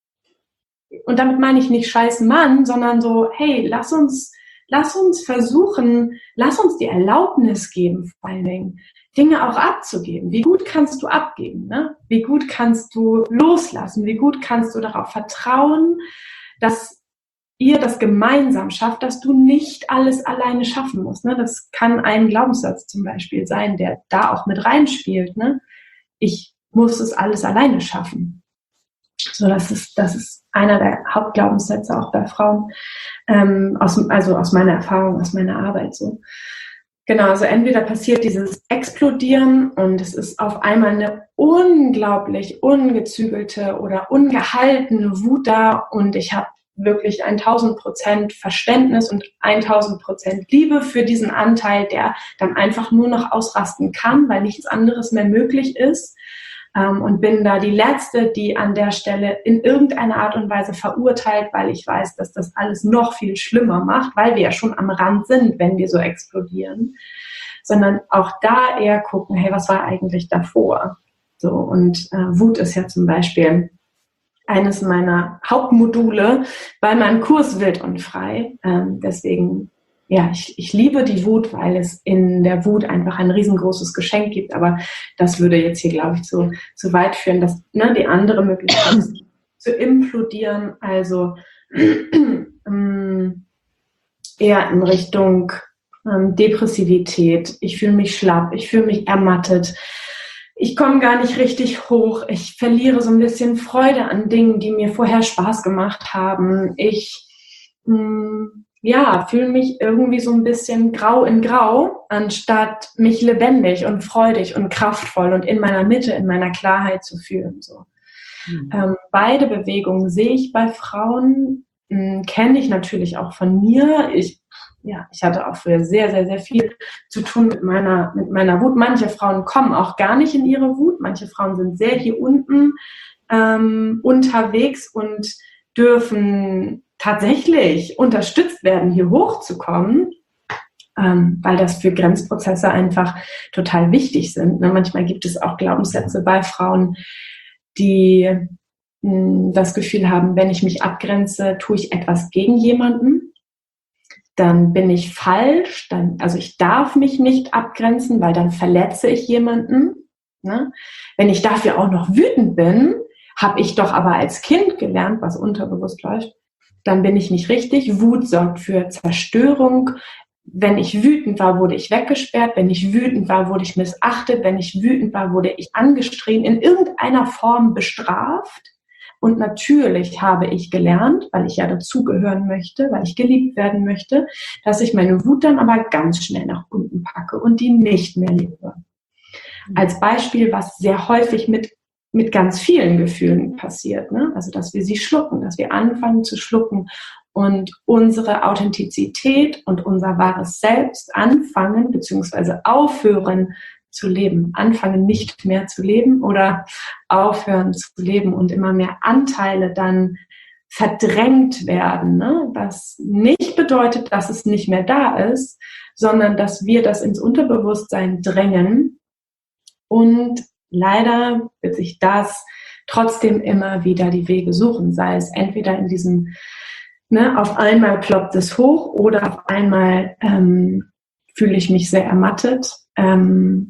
Und damit meine ich nicht scheiß Mann, sondern so, hey, lass uns, lass uns versuchen, lass uns die Erlaubnis geben, vor allen Dingen, Dinge auch abzugeben. Wie gut kannst du abgeben? Ne? Wie gut kannst du loslassen? Wie gut kannst du darauf vertrauen, dass ihr das gemeinsam schafft, dass du nicht alles alleine schaffen musst. Ne? Das kann ein Glaubenssatz zum Beispiel sein, der da auch mit reinspielt. Ne? Ich muss es alles alleine schaffen. So, das ist, das ist einer der Hauptglaubenssätze auch bei Frauen, ähm, aus, also aus meiner Erfahrung, aus meiner Arbeit so. Genau, also entweder passiert dieses Explodieren und es ist auf einmal eine unglaublich ungezügelte oder ungehaltene Wut da und ich habe wirklich tausend Prozent Verständnis und tausend Prozent Liebe für diesen Anteil, der dann einfach nur noch ausrasten kann, weil nichts anderes mehr möglich ist. ähm, und bin da die Letzte, die an der Stelle in irgendeiner Art und Weise verurteilt, weil ich weiß, dass das alles noch viel schlimmer macht, weil wir ja schon am Rand sind, wenn wir so explodieren, sondern auch da eher gucken, hey, was war eigentlich davor? So, und äh, Wut ist ja zum Beispiel eines meiner Hauptmodule bei meinem Kurs Wild und Frei. Ähm, deswegen, ja, ich, ich liebe die Wut, weil es in der Wut einfach ein riesengroßes Geschenk gibt. Aber das würde jetzt hier, glaube ich, zu, zu weit führen, dass ne, die andere Möglichkeit ist, zu implodieren. Also ähm, eher in Richtung ähm, Depressivität. Ich fühle mich schlapp, ich fühle mich ermattet. Ich komme gar nicht richtig hoch. Ich verliere so ein bisschen Freude an Dingen, die mir vorher Spaß gemacht haben. Ich mh, ja, fühle mich irgendwie so ein bisschen grau in grau, anstatt mich lebendig und freudig und kraftvoll und in meiner Mitte, in meiner Klarheit zu fühlen. So. Mhm. Ähm, beide Bewegungen sehe ich bei Frauen, kenne ich natürlich auch von mir. Ich Ja, ich hatte auch früher sehr, sehr, sehr viel zu tun mit meiner, mit meiner Wut. Manche Frauen kommen auch gar nicht in ihre Wut. Manche Frauen sind sehr hier unten ähm, unterwegs und dürfen tatsächlich unterstützt werden, hier hochzukommen, ähm, weil das für Grenzprozesse einfach total wichtig sind. Ne? Manchmal gibt es auch Glaubenssätze bei Frauen, die mh, das Gefühl haben, wenn ich mich abgrenze, tue ich etwas gegen jemanden. Dann bin ich falsch, dann, also ich darf mich nicht abgrenzen, weil dann verletze ich jemanden. Ne? Wenn ich dafür auch noch wütend bin, habe ich doch aber als Kind gelernt, was unterbewusst läuft, dann bin ich nicht richtig. Wut sorgt für Zerstörung. Wenn ich wütend war, wurde ich weggesperrt. Wenn ich wütend war, wurde ich missachtet. Wenn ich wütend war, wurde ich angestrien, in irgendeiner Form bestraft. Und natürlich habe ich gelernt, weil ich ja dazugehören möchte, weil ich geliebt werden möchte, dass ich meine Wut dann aber ganz schnell nach unten packe und die nicht mehr lebe. Als Beispiel, was sehr häufig mit, mit ganz vielen Gefühlen passiert, ne? Also, dass wir sie schlucken, dass wir anfangen zu schlucken und unsere Authentizität und unser wahres Selbst anfangen bzw. aufhören zu leben, anfangen nicht mehr zu leben oder aufhören zu leben und immer mehr Anteile dann verdrängt werden, ne? Was nicht bedeutet, dass es nicht mehr da ist, sondern dass wir das ins Unterbewusstsein drängen und leider wird sich das trotzdem immer wieder die Wege suchen, sei es entweder in diesem, ne, auf einmal ploppt es hoch oder auf einmal ähm, fühle ich mich sehr ermattet. Ähm,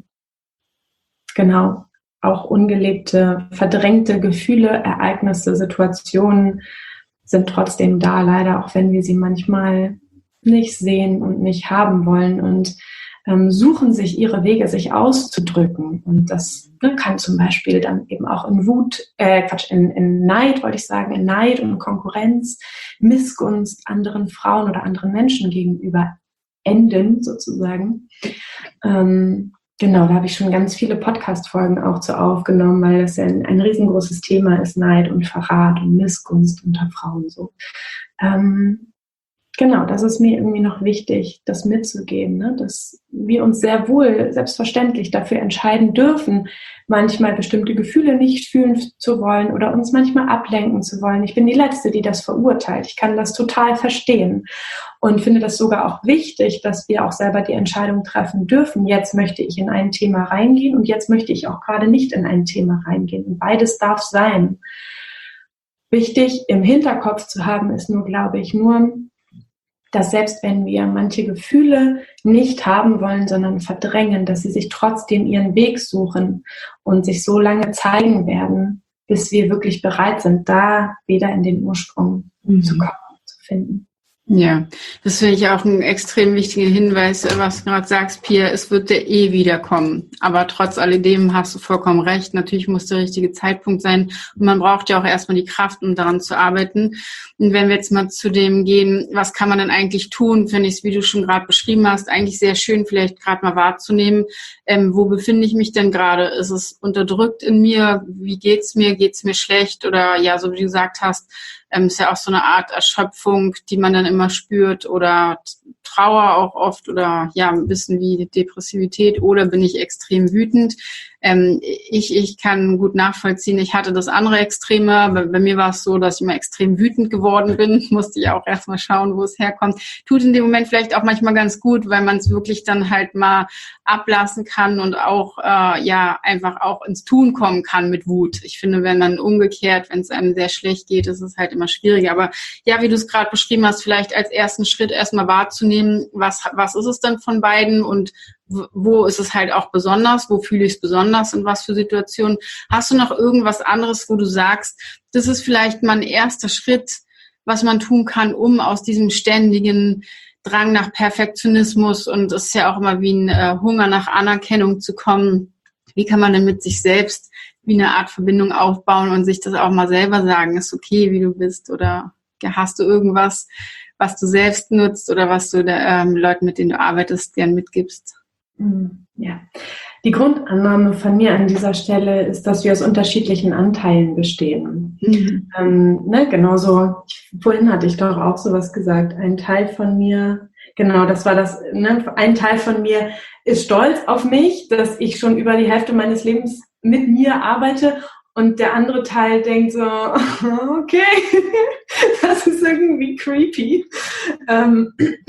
Genau, auch ungelebte, verdrängte Gefühle, Ereignisse, Situationen sind trotzdem da, leider, auch wenn wir sie manchmal nicht sehen und nicht haben wollen und ähm, suchen sich ihre Wege, sich auszudrücken. Und das ne, kann zum Beispiel dann eben auch in Wut, äh, Quatsch, in, in Neid, wollte ich sagen, in Neid und Konkurrenz, Missgunst anderen Frauen oder anderen Menschen gegenüber enden, sozusagen. Ähm, Genau, da habe ich schon ganz viele Podcast-Folgen auch zu aufgenommen, weil das ja ein, ein riesengroßes Thema ist, Neid und Verrat und Missgunst unter Frauen so. Ähm, genau, das ist mir irgendwie noch wichtig, das mitzugeben, ne? Dass wir uns sehr wohl selbstverständlich dafür entscheiden dürfen, manchmal bestimmte Gefühle nicht fühlen zu wollen oder uns manchmal ablenken zu wollen. Ich bin die Letzte, die das verurteilt. Ich kann das total verstehen und finde das sogar auch wichtig, dass wir auch selber die Entscheidung treffen dürfen. Jetzt möchte ich in ein Thema reingehen und jetzt möchte ich auch gerade nicht in ein Thema reingehen. Und beides darf sein. Wichtig im Hinterkopf zu haben ist nur, glaube ich, nur, dass selbst wenn wir manche Gefühle nicht haben wollen, sondern verdrängen, dass sie sich trotzdem ihren Weg suchen und sich so lange zeigen werden, bis wir wirklich bereit sind, da wieder in den Ursprung mhm. zu kommen, zu finden. Ja, das finde ich auch ein extrem wichtiger Hinweis, was du gerade sagst, Pia, es wird ja eh wiederkommen. Aber trotz alledem hast du vollkommen recht. Natürlich muss der richtige Zeitpunkt sein und man braucht ja auch erstmal die Kraft, um daran zu arbeiten. Und wenn wir jetzt mal zu dem gehen, was kann man denn eigentlich tun, finde ich es, wie du schon gerade beschrieben hast, eigentlich sehr schön, vielleicht gerade mal wahrzunehmen, ähm, wo befinde ich mich denn gerade? Ist es unterdrückt in mir? Wie geht's mir? Geht's mir schlecht? Oder ja, so wie du gesagt hast, ähm, ist ja auch so eine Art Erschöpfung, die man dann immer spürt oder Trauer auch oft oder ja, ein bisschen wie Depressivität oder bin ich extrem wütend. ähm, ich, ich kann gut nachvollziehen, ich hatte das andere Extreme. Bei, bei mir war es so, dass ich immer extrem wütend geworden bin. Musste ich auch erstmal schauen, wo es herkommt. Tut in dem Moment vielleicht auch manchmal ganz gut, weil man es wirklich dann halt mal ablassen kann und auch äh, ja einfach auch ins Tun kommen kann mit Wut. Ich finde, wenn dann umgekehrt, wenn es einem sehr schlecht geht, ist es halt immer schwieriger. Aber ja, wie du es gerade beschrieben hast, vielleicht als ersten Schritt erstmal wahrzunehmen, was was ist es dann von beiden und wo ist es halt auch besonders, wo fühle ich es besonders, in was für Situationen. Hast du noch irgendwas anderes, wo du sagst, das ist vielleicht mal ein erster Schritt, was man tun kann, um aus diesem ständigen Drang nach Perfektionismus, und es ist ja auch immer wie ein äh, Hunger nach Anerkennung zu kommen. Wie kann man denn mit sich selbst wie eine Art Verbindung aufbauen und sich das auch mal selber sagen, ist okay, wie du bist, oder hast du irgendwas, was du selbst nutzt oder was du der, ähm, Leuten, mit denen du arbeitest, gern mitgibst? Ja, die Grundannahme von mir an dieser Stelle ist, dass wir aus unterschiedlichen Anteilen bestehen. Mhm. Ähm, ne, genauso, vorhin hatte ich doch auch sowas gesagt, ein Teil von mir, genau, das war das, ne, ein Teil von mir ist stolz auf mich, dass ich schon über die Hälfte meines Lebens mit mir arbeite, und der andere Teil denkt so, okay, das ist irgendwie creepy. Ähm,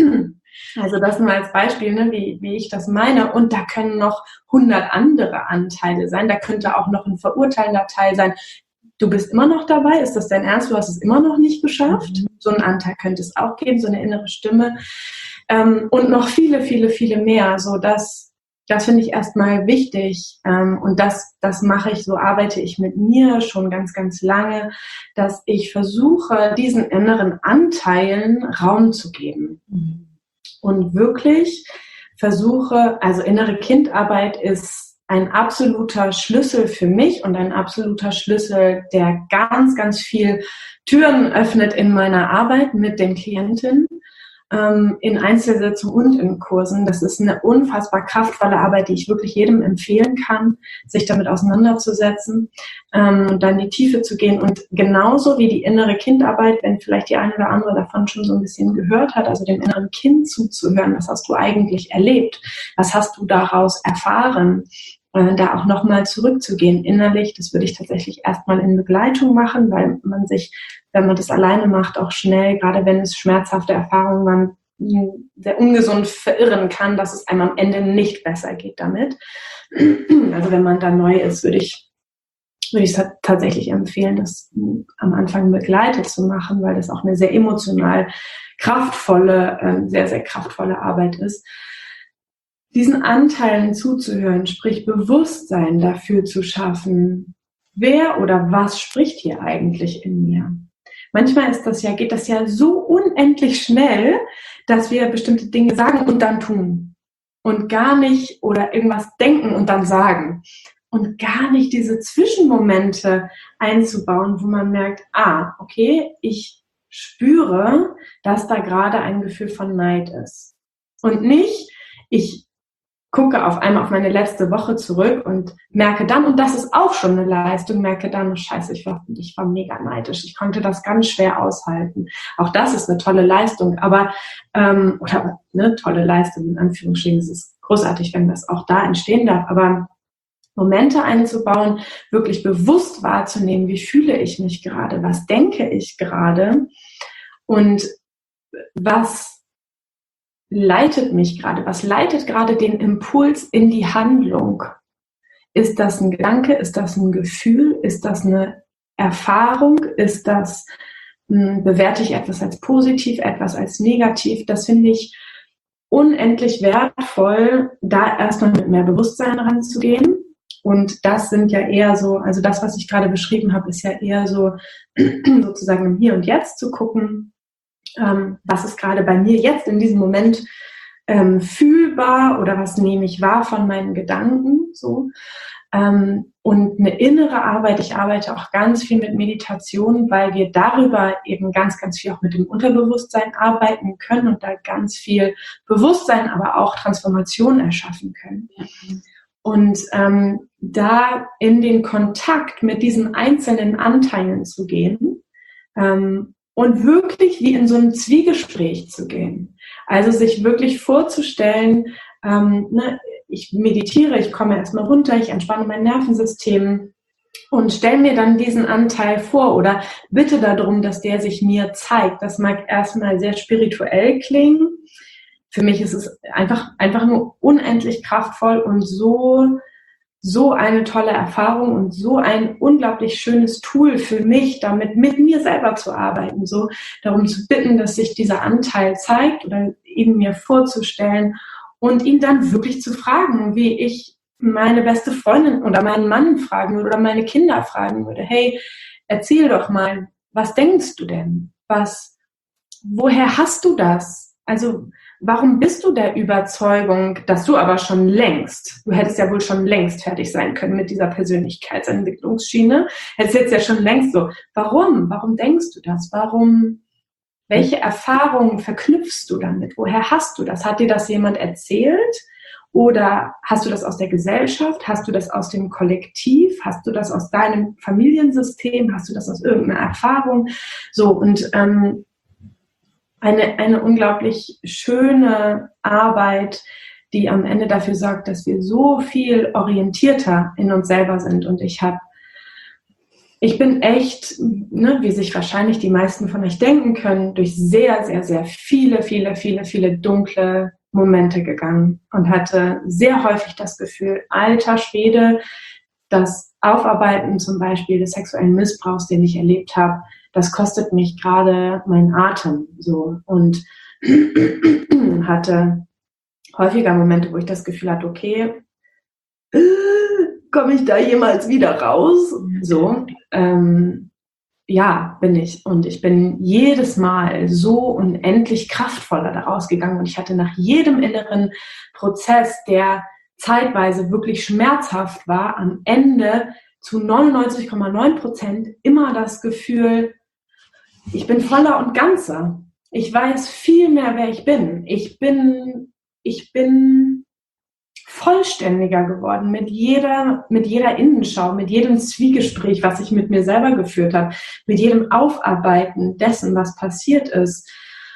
Also das nur als Beispiel, ne, wie, wie ich das meine. Und da können noch hundert andere Anteile sein. Da könnte auch noch ein verurteilender Teil sein. Du bist immer noch dabei? Ist das dein Ernst? Du hast es immer noch nicht geschafft? Mhm. So einen Anteil könnte es auch geben, so eine innere Stimme. Ähm, und noch viele, viele, viele mehr. So das, das finde ich erstmal wichtig. Ähm, und das, das mache ich, so arbeite ich mit mir schon ganz, ganz lange, dass ich versuche, diesen inneren Anteilen Raum zu geben. Mhm. Und wirklich versuche, also innere Kindarbeit ist ein absoluter Schlüssel für mich und ein absoluter Schlüssel, der ganz, ganz viel Türen öffnet in meiner Arbeit mit den Klientinnen, ähm, in Einzelsitzungen und in Kursen. Das ist eine unfassbar kraftvolle Arbeit, die ich wirklich jedem empfehlen kann, sich damit auseinanderzusetzen, ähm, und dann in die Tiefe zu gehen. Und genauso wie die innere Kindarbeit, wenn vielleicht die eine oder andere davon schon so ein bisschen gehört hat, also dem inneren Kind zuzuhören, was hast du eigentlich erlebt, was hast du daraus erfahren, äh, da auch nochmal zurückzugehen innerlich. Das würde ich tatsächlich erstmal in Begleitung machen, weil man sich, wenn man das alleine macht, auch schnell, gerade wenn es schmerzhafte Erfahrungen waren, sehr ungesund verirren kann, dass es einem am Ende nicht besser geht damit. Also wenn man da neu ist, würde ich, würde ich tatsächlich empfehlen, das am Anfang begleitet zu machen, weil das auch eine sehr emotional kraftvolle, sehr, sehr kraftvolle Arbeit ist. Diesen Anteilen zuzuhören, sprich Bewusstsein dafür zu schaffen, wer oder was spricht hier eigentlich in mir. Manchmal ist das ja, geht das ja so unendlich schnell, dass wir bestimmte Dinge sagen und dann tun. Und gar nicht, oder irgendwas denken und dann sagen. Und gar nicht diese Zwischenmomente einzubauen, wo man merkt, ah, okay, ich spüre, dass da gerade ein Gefühl von Neid ist. Und nicht, ich gucke auf einmal auf meine letzte Woche zurück und merke dann, und das ist auch schon eine Leistung, merke dann, oh Scheiße, ich war, ich war mega neidisch, ich konnte das ganz schwer aushalten. Auch das ist eine tolle Leistung, aber, ähm, oder eine tolle Leistung, in Anführungsstrichen, es ist großartig, wenn das auch da entstehen darf, aber Momente einzubauen, wirklich bewusst wahrzunehmen, wie fühle ich mich gerade, was denke ich gerade und was leitet mich gerade? Was leitet gerade den Impuls in die Handlung? Ist das ein Gedanke? Ist das ein Gefühl? Ist das eine Erfahrung? Ist das, mh, bewerte ich etwas als positiv, etwas als negativ? Das finde ich unendlich wertvoll, da erstmal mit mehr Bewusstsein ranzugehen. Und das sind ja eher so, also das, was ich gerade beschrieben habe, ist ja eher so sozusagen im Hier und Jetzt zu gucken, Ähm, was ist gerade bei mir jetzt in diesem Moment ähm, fühlbar oder was nehme ich wahr von meinen Gedanken, so. Ähm, und eine innere Arbeit, ich arbeite auch ganz viel mit Meditation, weil wir darüber eben ganz, ganz viel auch mit dem Unterbewusstsein arbeiten können und da ganz viel Bewusstsein, aber auch Transformation erschaffen können. Mhm. Und ähm, da in den Kontakt mit diesen einzelnen Anteilen zu gehen, ähm, und wirklich wie in so ein Zwiegespräch zu gehen. Also sich wirklich vorzustellen, ähm, ne, ich meditiere, ich komme erstmal runter, ich entspanne mein Nervensystem und stelle mir dann diesen Anteil vor oder bitte darum, dass der sich mir zeigt. Das mag erstmal sehr spirituell klingen. Für mich ist es einfach, einfach nur unendlich kraftvoll und so, so eine tolle Erfahrung und so ein unglaublich schönes Tool für mich, damit mit mir selber zu arbeiten, so darum zu bitten, dass sich dieser Anteil zeigt oder ihn mir vorzustellen und ihn dann wirklich zu fragen, wie ich meine beste Freundin oder meinen Mann fragen würde oder meine Kinder fragen würde. Hey, erzähl doch mal, was denkst du denn? Was, woher hast du das? Also, warum bist du der Überzeugung, dass du aber schon längst, du hättest ja wohl schon längst fertig sein können mit dieser Persönlichkeitsentwicklungsschiene, hättest jetzt ja schon längst so, warum? Warum denkst du das? Warum, welche Erfahrungen verknüpfst du damit? Woher hast du das? Hat dir das jemand erzählt? Oder hast du das aus der Gesellschaft? Hast du das aus dem Kollektiv? Hast du das aus deinem Familiensystem? Hast du das aus irgendeiner Erfahrung? So, und ähm, Eine, eine unglaublich schöne Arbeit, die am Ende dafür sorgt, dass wir so viel orientierter in uns selber sind. Und ich habe, ich bin echt, ne, wie sich wahrscheinlich die meisten von euch denken können, durch sehr, sehr, sehr viele, viele, viele, viele dunkle Momente gegangen und hatte sehr häufig das Gefühl, alter Schwede, das Aufarbeiten zum Beispiel des sexuellen Missbrauchs, den ich erlebt habe, das kostet mich gerade meinen Atem, so, und hatte häufiger Momente, wo ich das Gefühl hatte, okay, äh, komme ich da jemals wieder raus? So, ähm, ja, bin ich. Und ich bin jedes Mal so unendlich kraftvoller daraus gegangen und ich hatte nach jedem inneren Prozess, der zeitweise wirklich schmerzhaft war, am Ende zu neunundneunzig Komma neun Prozent immer das Gefühl, ich bin voller und ganzer. Ich weiß viel mehr, wer ich bin. Ich bin, ich bin vollständiger geworden mit jeder, mit jeder Innenschau, mit jedem Zwiegespräch, was ich mit mir selber geführt habe, mit jedem Aufarbeiten dessen, was passiert ist.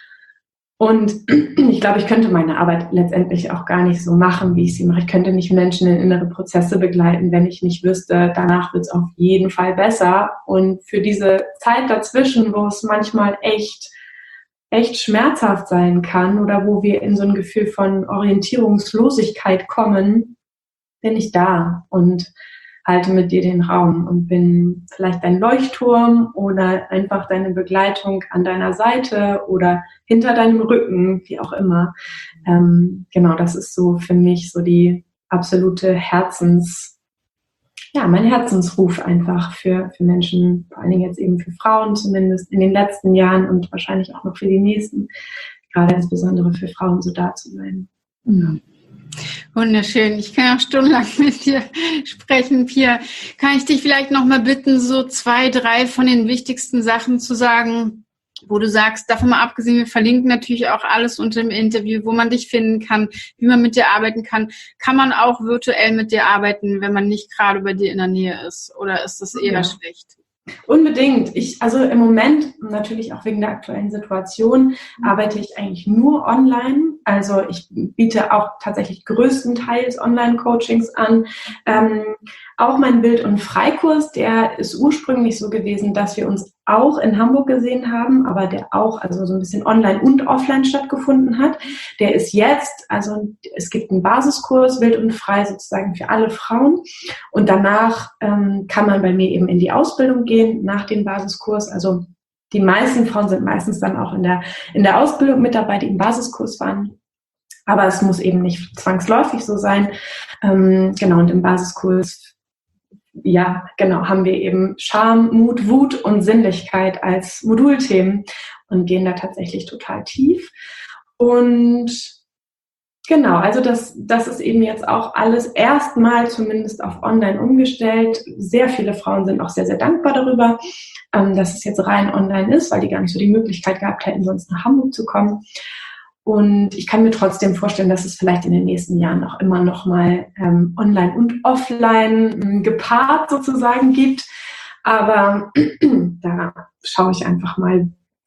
Und ich glaube, ich könnte meine Arbeit letztendlich auch gar nicht so machen, wie ich sie mache. Ich könnte nicht Menschen in innere Prozesse begleiten, wenn ich nicht wüsste, danach wird es auf jeden Fall besser. Und für diese Zeit dazwischen, wo es manchmal echt, echt schmerzhaft sein kann oder wo wir in so ein Gefühl von Orientierungslosigkeit kommen, bin ich da und halte mit dir den Raum und bin vielleicht dein Leuchtturm oder einfach deine Begleitung an deiner Seite oder hinter deinem Rücken, wie auch immer. Ähm, genau, das ist so für mich so die absolute Herzens, ja, mein Herzensruf einfach für, für Menschen, vor allen Dingen jetzt eben für Frauen zumindest in den letzten Jahren und wahrscheinlich auch noch für die nächsten, gerade insbesondere für Frauen so da zu sein. Ja. Wunderschön. Ich kann auch stundenlang mit dir sprechen, Pia. Kann ich dich vielleicht noch mal bitten, so zwei, drei von den wichtigsten Sachen zu sagen, wo du sagst, davon mal abgesehen, wir verlinken natürlich auch alles unter dem Interview, wo man dich finden kann, wie man mit dir arbeiten kann. Kann man auch virtuell mit dir arbeiten, wenn man nicht gerade bei dir in der Nähe ist? Oder ist das eher ja. schlecht? Unbedingt. Ich, also im Moment, natürlich auch wegen der aktuellen Situation, arbeite ich eigentlich nur online. Also ich biete auch tatsächlich größtenteils Online-Coachings an. Ähm, auch mein Bild- und Freikurs, der ist ursprünglich so gewesen, dass wir uns auch in Hamburg gesehen haben, aber der auch also so ein bisschen online und offline stattgefunden hat. Der ist jetzt, also es gibt einen Basiskurs, wild und frei sozusagen für alle Frauen. Und danach ähm, kann man bei mir eben in die Ausbildung gehen, nach dem Basiskurs. Also die meisten Frauen sind meistens dann auch in der, in der Ausbildung mit dabei, die im Basiskurs waren. Aber es muss eben nicht zwangsläufig so sein. Ähm, genau, und im Basiskurs, ja, genau, haben wir eben Scham, Mut, Wut und Sinnlichkeit als Modulthemen und gehen da tatsächlich total tief. Und genau, also das, das ist eben jetzt auch alles erstmal zumindest auf online umgestellt. Sehr viele Frauen sind auch sehr, sehr dankbar darüber, ähm, dass es jetzt rein online ist, weil die gar nicht so die Möglichkeit gehabt hätten, sonst nach Hamburg zu kommen. Und ich kann mir trotzdem vorstellen, dass es vielleicht in den nächsten Jahren auch immer noch mal ähm, online und offline ähm, gepaart sozusagen gibt. Aber da schaue ich einfach mal,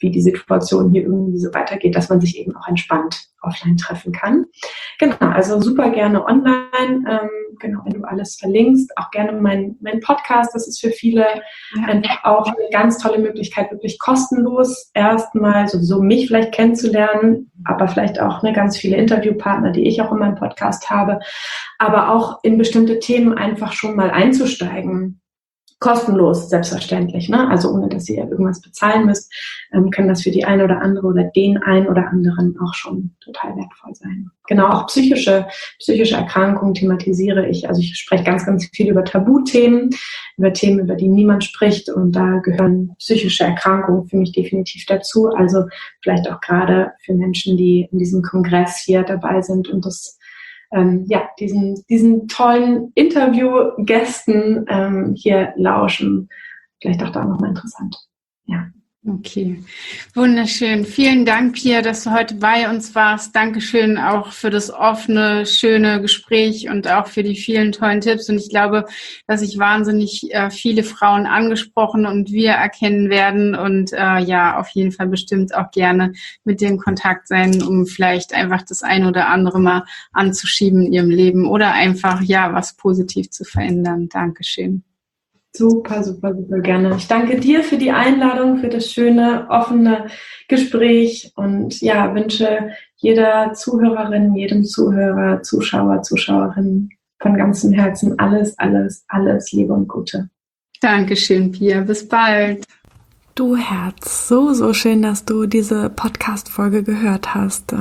wie die Situation hier irgendwie so weitergeht, dass man sich eben auch entspannt offline treffen kann. Genau, also super gerne online. Ähm, genau, wenn du alles verlinkst, auch gerne mein, mein Podcast. Das ist für viele ja. einfach auch eine ganz tolle Möglichkeit, wirklich kostenlos erstmal sowieso mich vielleicht kennenzulernen, aber vielleicht auch ne, ganz viele Interviewpartner, die ich auch in meinem Podcast habe, aber auch in bestimmte Themen einfach schon mal einzusteigen. Kostenlos, selbstverständlich, ne? Also ohne, dass ihr irgendwas bezahlen müsst, ähm, kann das für die eine oder andere oder den einen oder anderen auch schon total wertvoll sein. Genau, auch psychische, psychische Erkrankungen thematisiere ich. Also ich spreche ganz, ganz viel über Tabuthemen, über Themen, über die niemand spricht, und da gehören psychische Erkrankungen für mich definitiv dazu. Also vielleicht auch gerade für Menschen, die in diesem Kongress hier dabei sind und das Ähm, ja, diesen, diesen tollen Interviewgästen ähm, hier lauschen. Vielleicht auch da nochmal interessant. Ja. Okay, wunderschön. Vielen Dank, Pia, dass du heute bei uns warst. Dankeschön auch für das offene, schöne Gespräch und auch für die vielen tollen Tipps. Und ich glaube, dass sich wahnsinnig äh, viele Frauen angesprochen und wir erkennen werden und äh, ja, auf jeden Fall bestimmt auch gerne mit dir in Kontakt sein, um vielleicht einfach das eine oder andere mal anzuschieben in ihrem Leben oder einfach, ja, was positiv zu verändern. Dankeschön. Super, super, super gerne. Ich danke dir für die Einladung, für das schöne, offene Gespräch und ja, wünsche jeder Zuhörerin, jedem Zuhörer, Zuschauer, Zuschauerin von ganzem Herzen alles, alles, alles Liebe und Gute. Dankeschön, Pia. Bis bald. Du Herz, so, so schön, dass du diese Podcast-Folge gehört hast.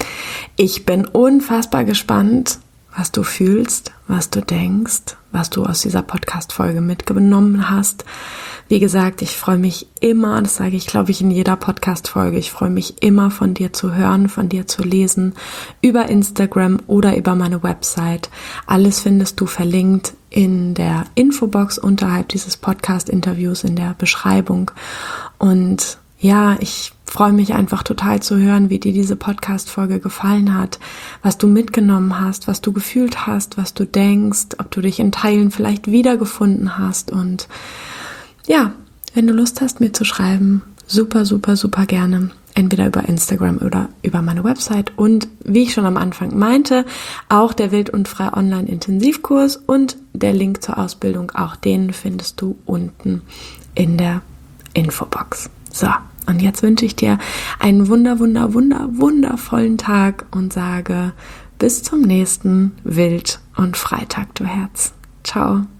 Ich bin unfassbar gespannt, was du fühlst, was du denkst, was du aus dieser Podcast-Folge mitgenommen hast. Wie gesagt, ich freue mich immer, das sage ich, glaube ich, in jeder Podcast-Folge, ich freue mich immer, von dir zu hören, von dir zu lesen, über Instagram oder über meine Website. Alles findest du verlinkt in der Infobox unterhalb dieses Podcast-Interviews, in der Beschreibung. Und ja, ich freue mich einfach total zu hören, wie dir diese Podcast-Folge gefallen hat, was du mitgenommen hast, was du gefühlt hast, was du denkst, ob du dich in Teilen vielleicht wiedergefunden hast. Und ja, wenn du Lust hast, mir zu schreiben, super, super, super gerne. Entweder über Instagram oder über meine Website. Und wie ich schon am Anfang meinte, auch der Wild und Frei Online-Intensivkurs und der Link zur Ausbildung, auch den findest du unten in der Infobox. So, und jetzt wünsche ich dir einen wunder, wunder, wunder, wundervollen Tag und sage bis zum nächsten Wild und Freitag, du Herz. Ciao.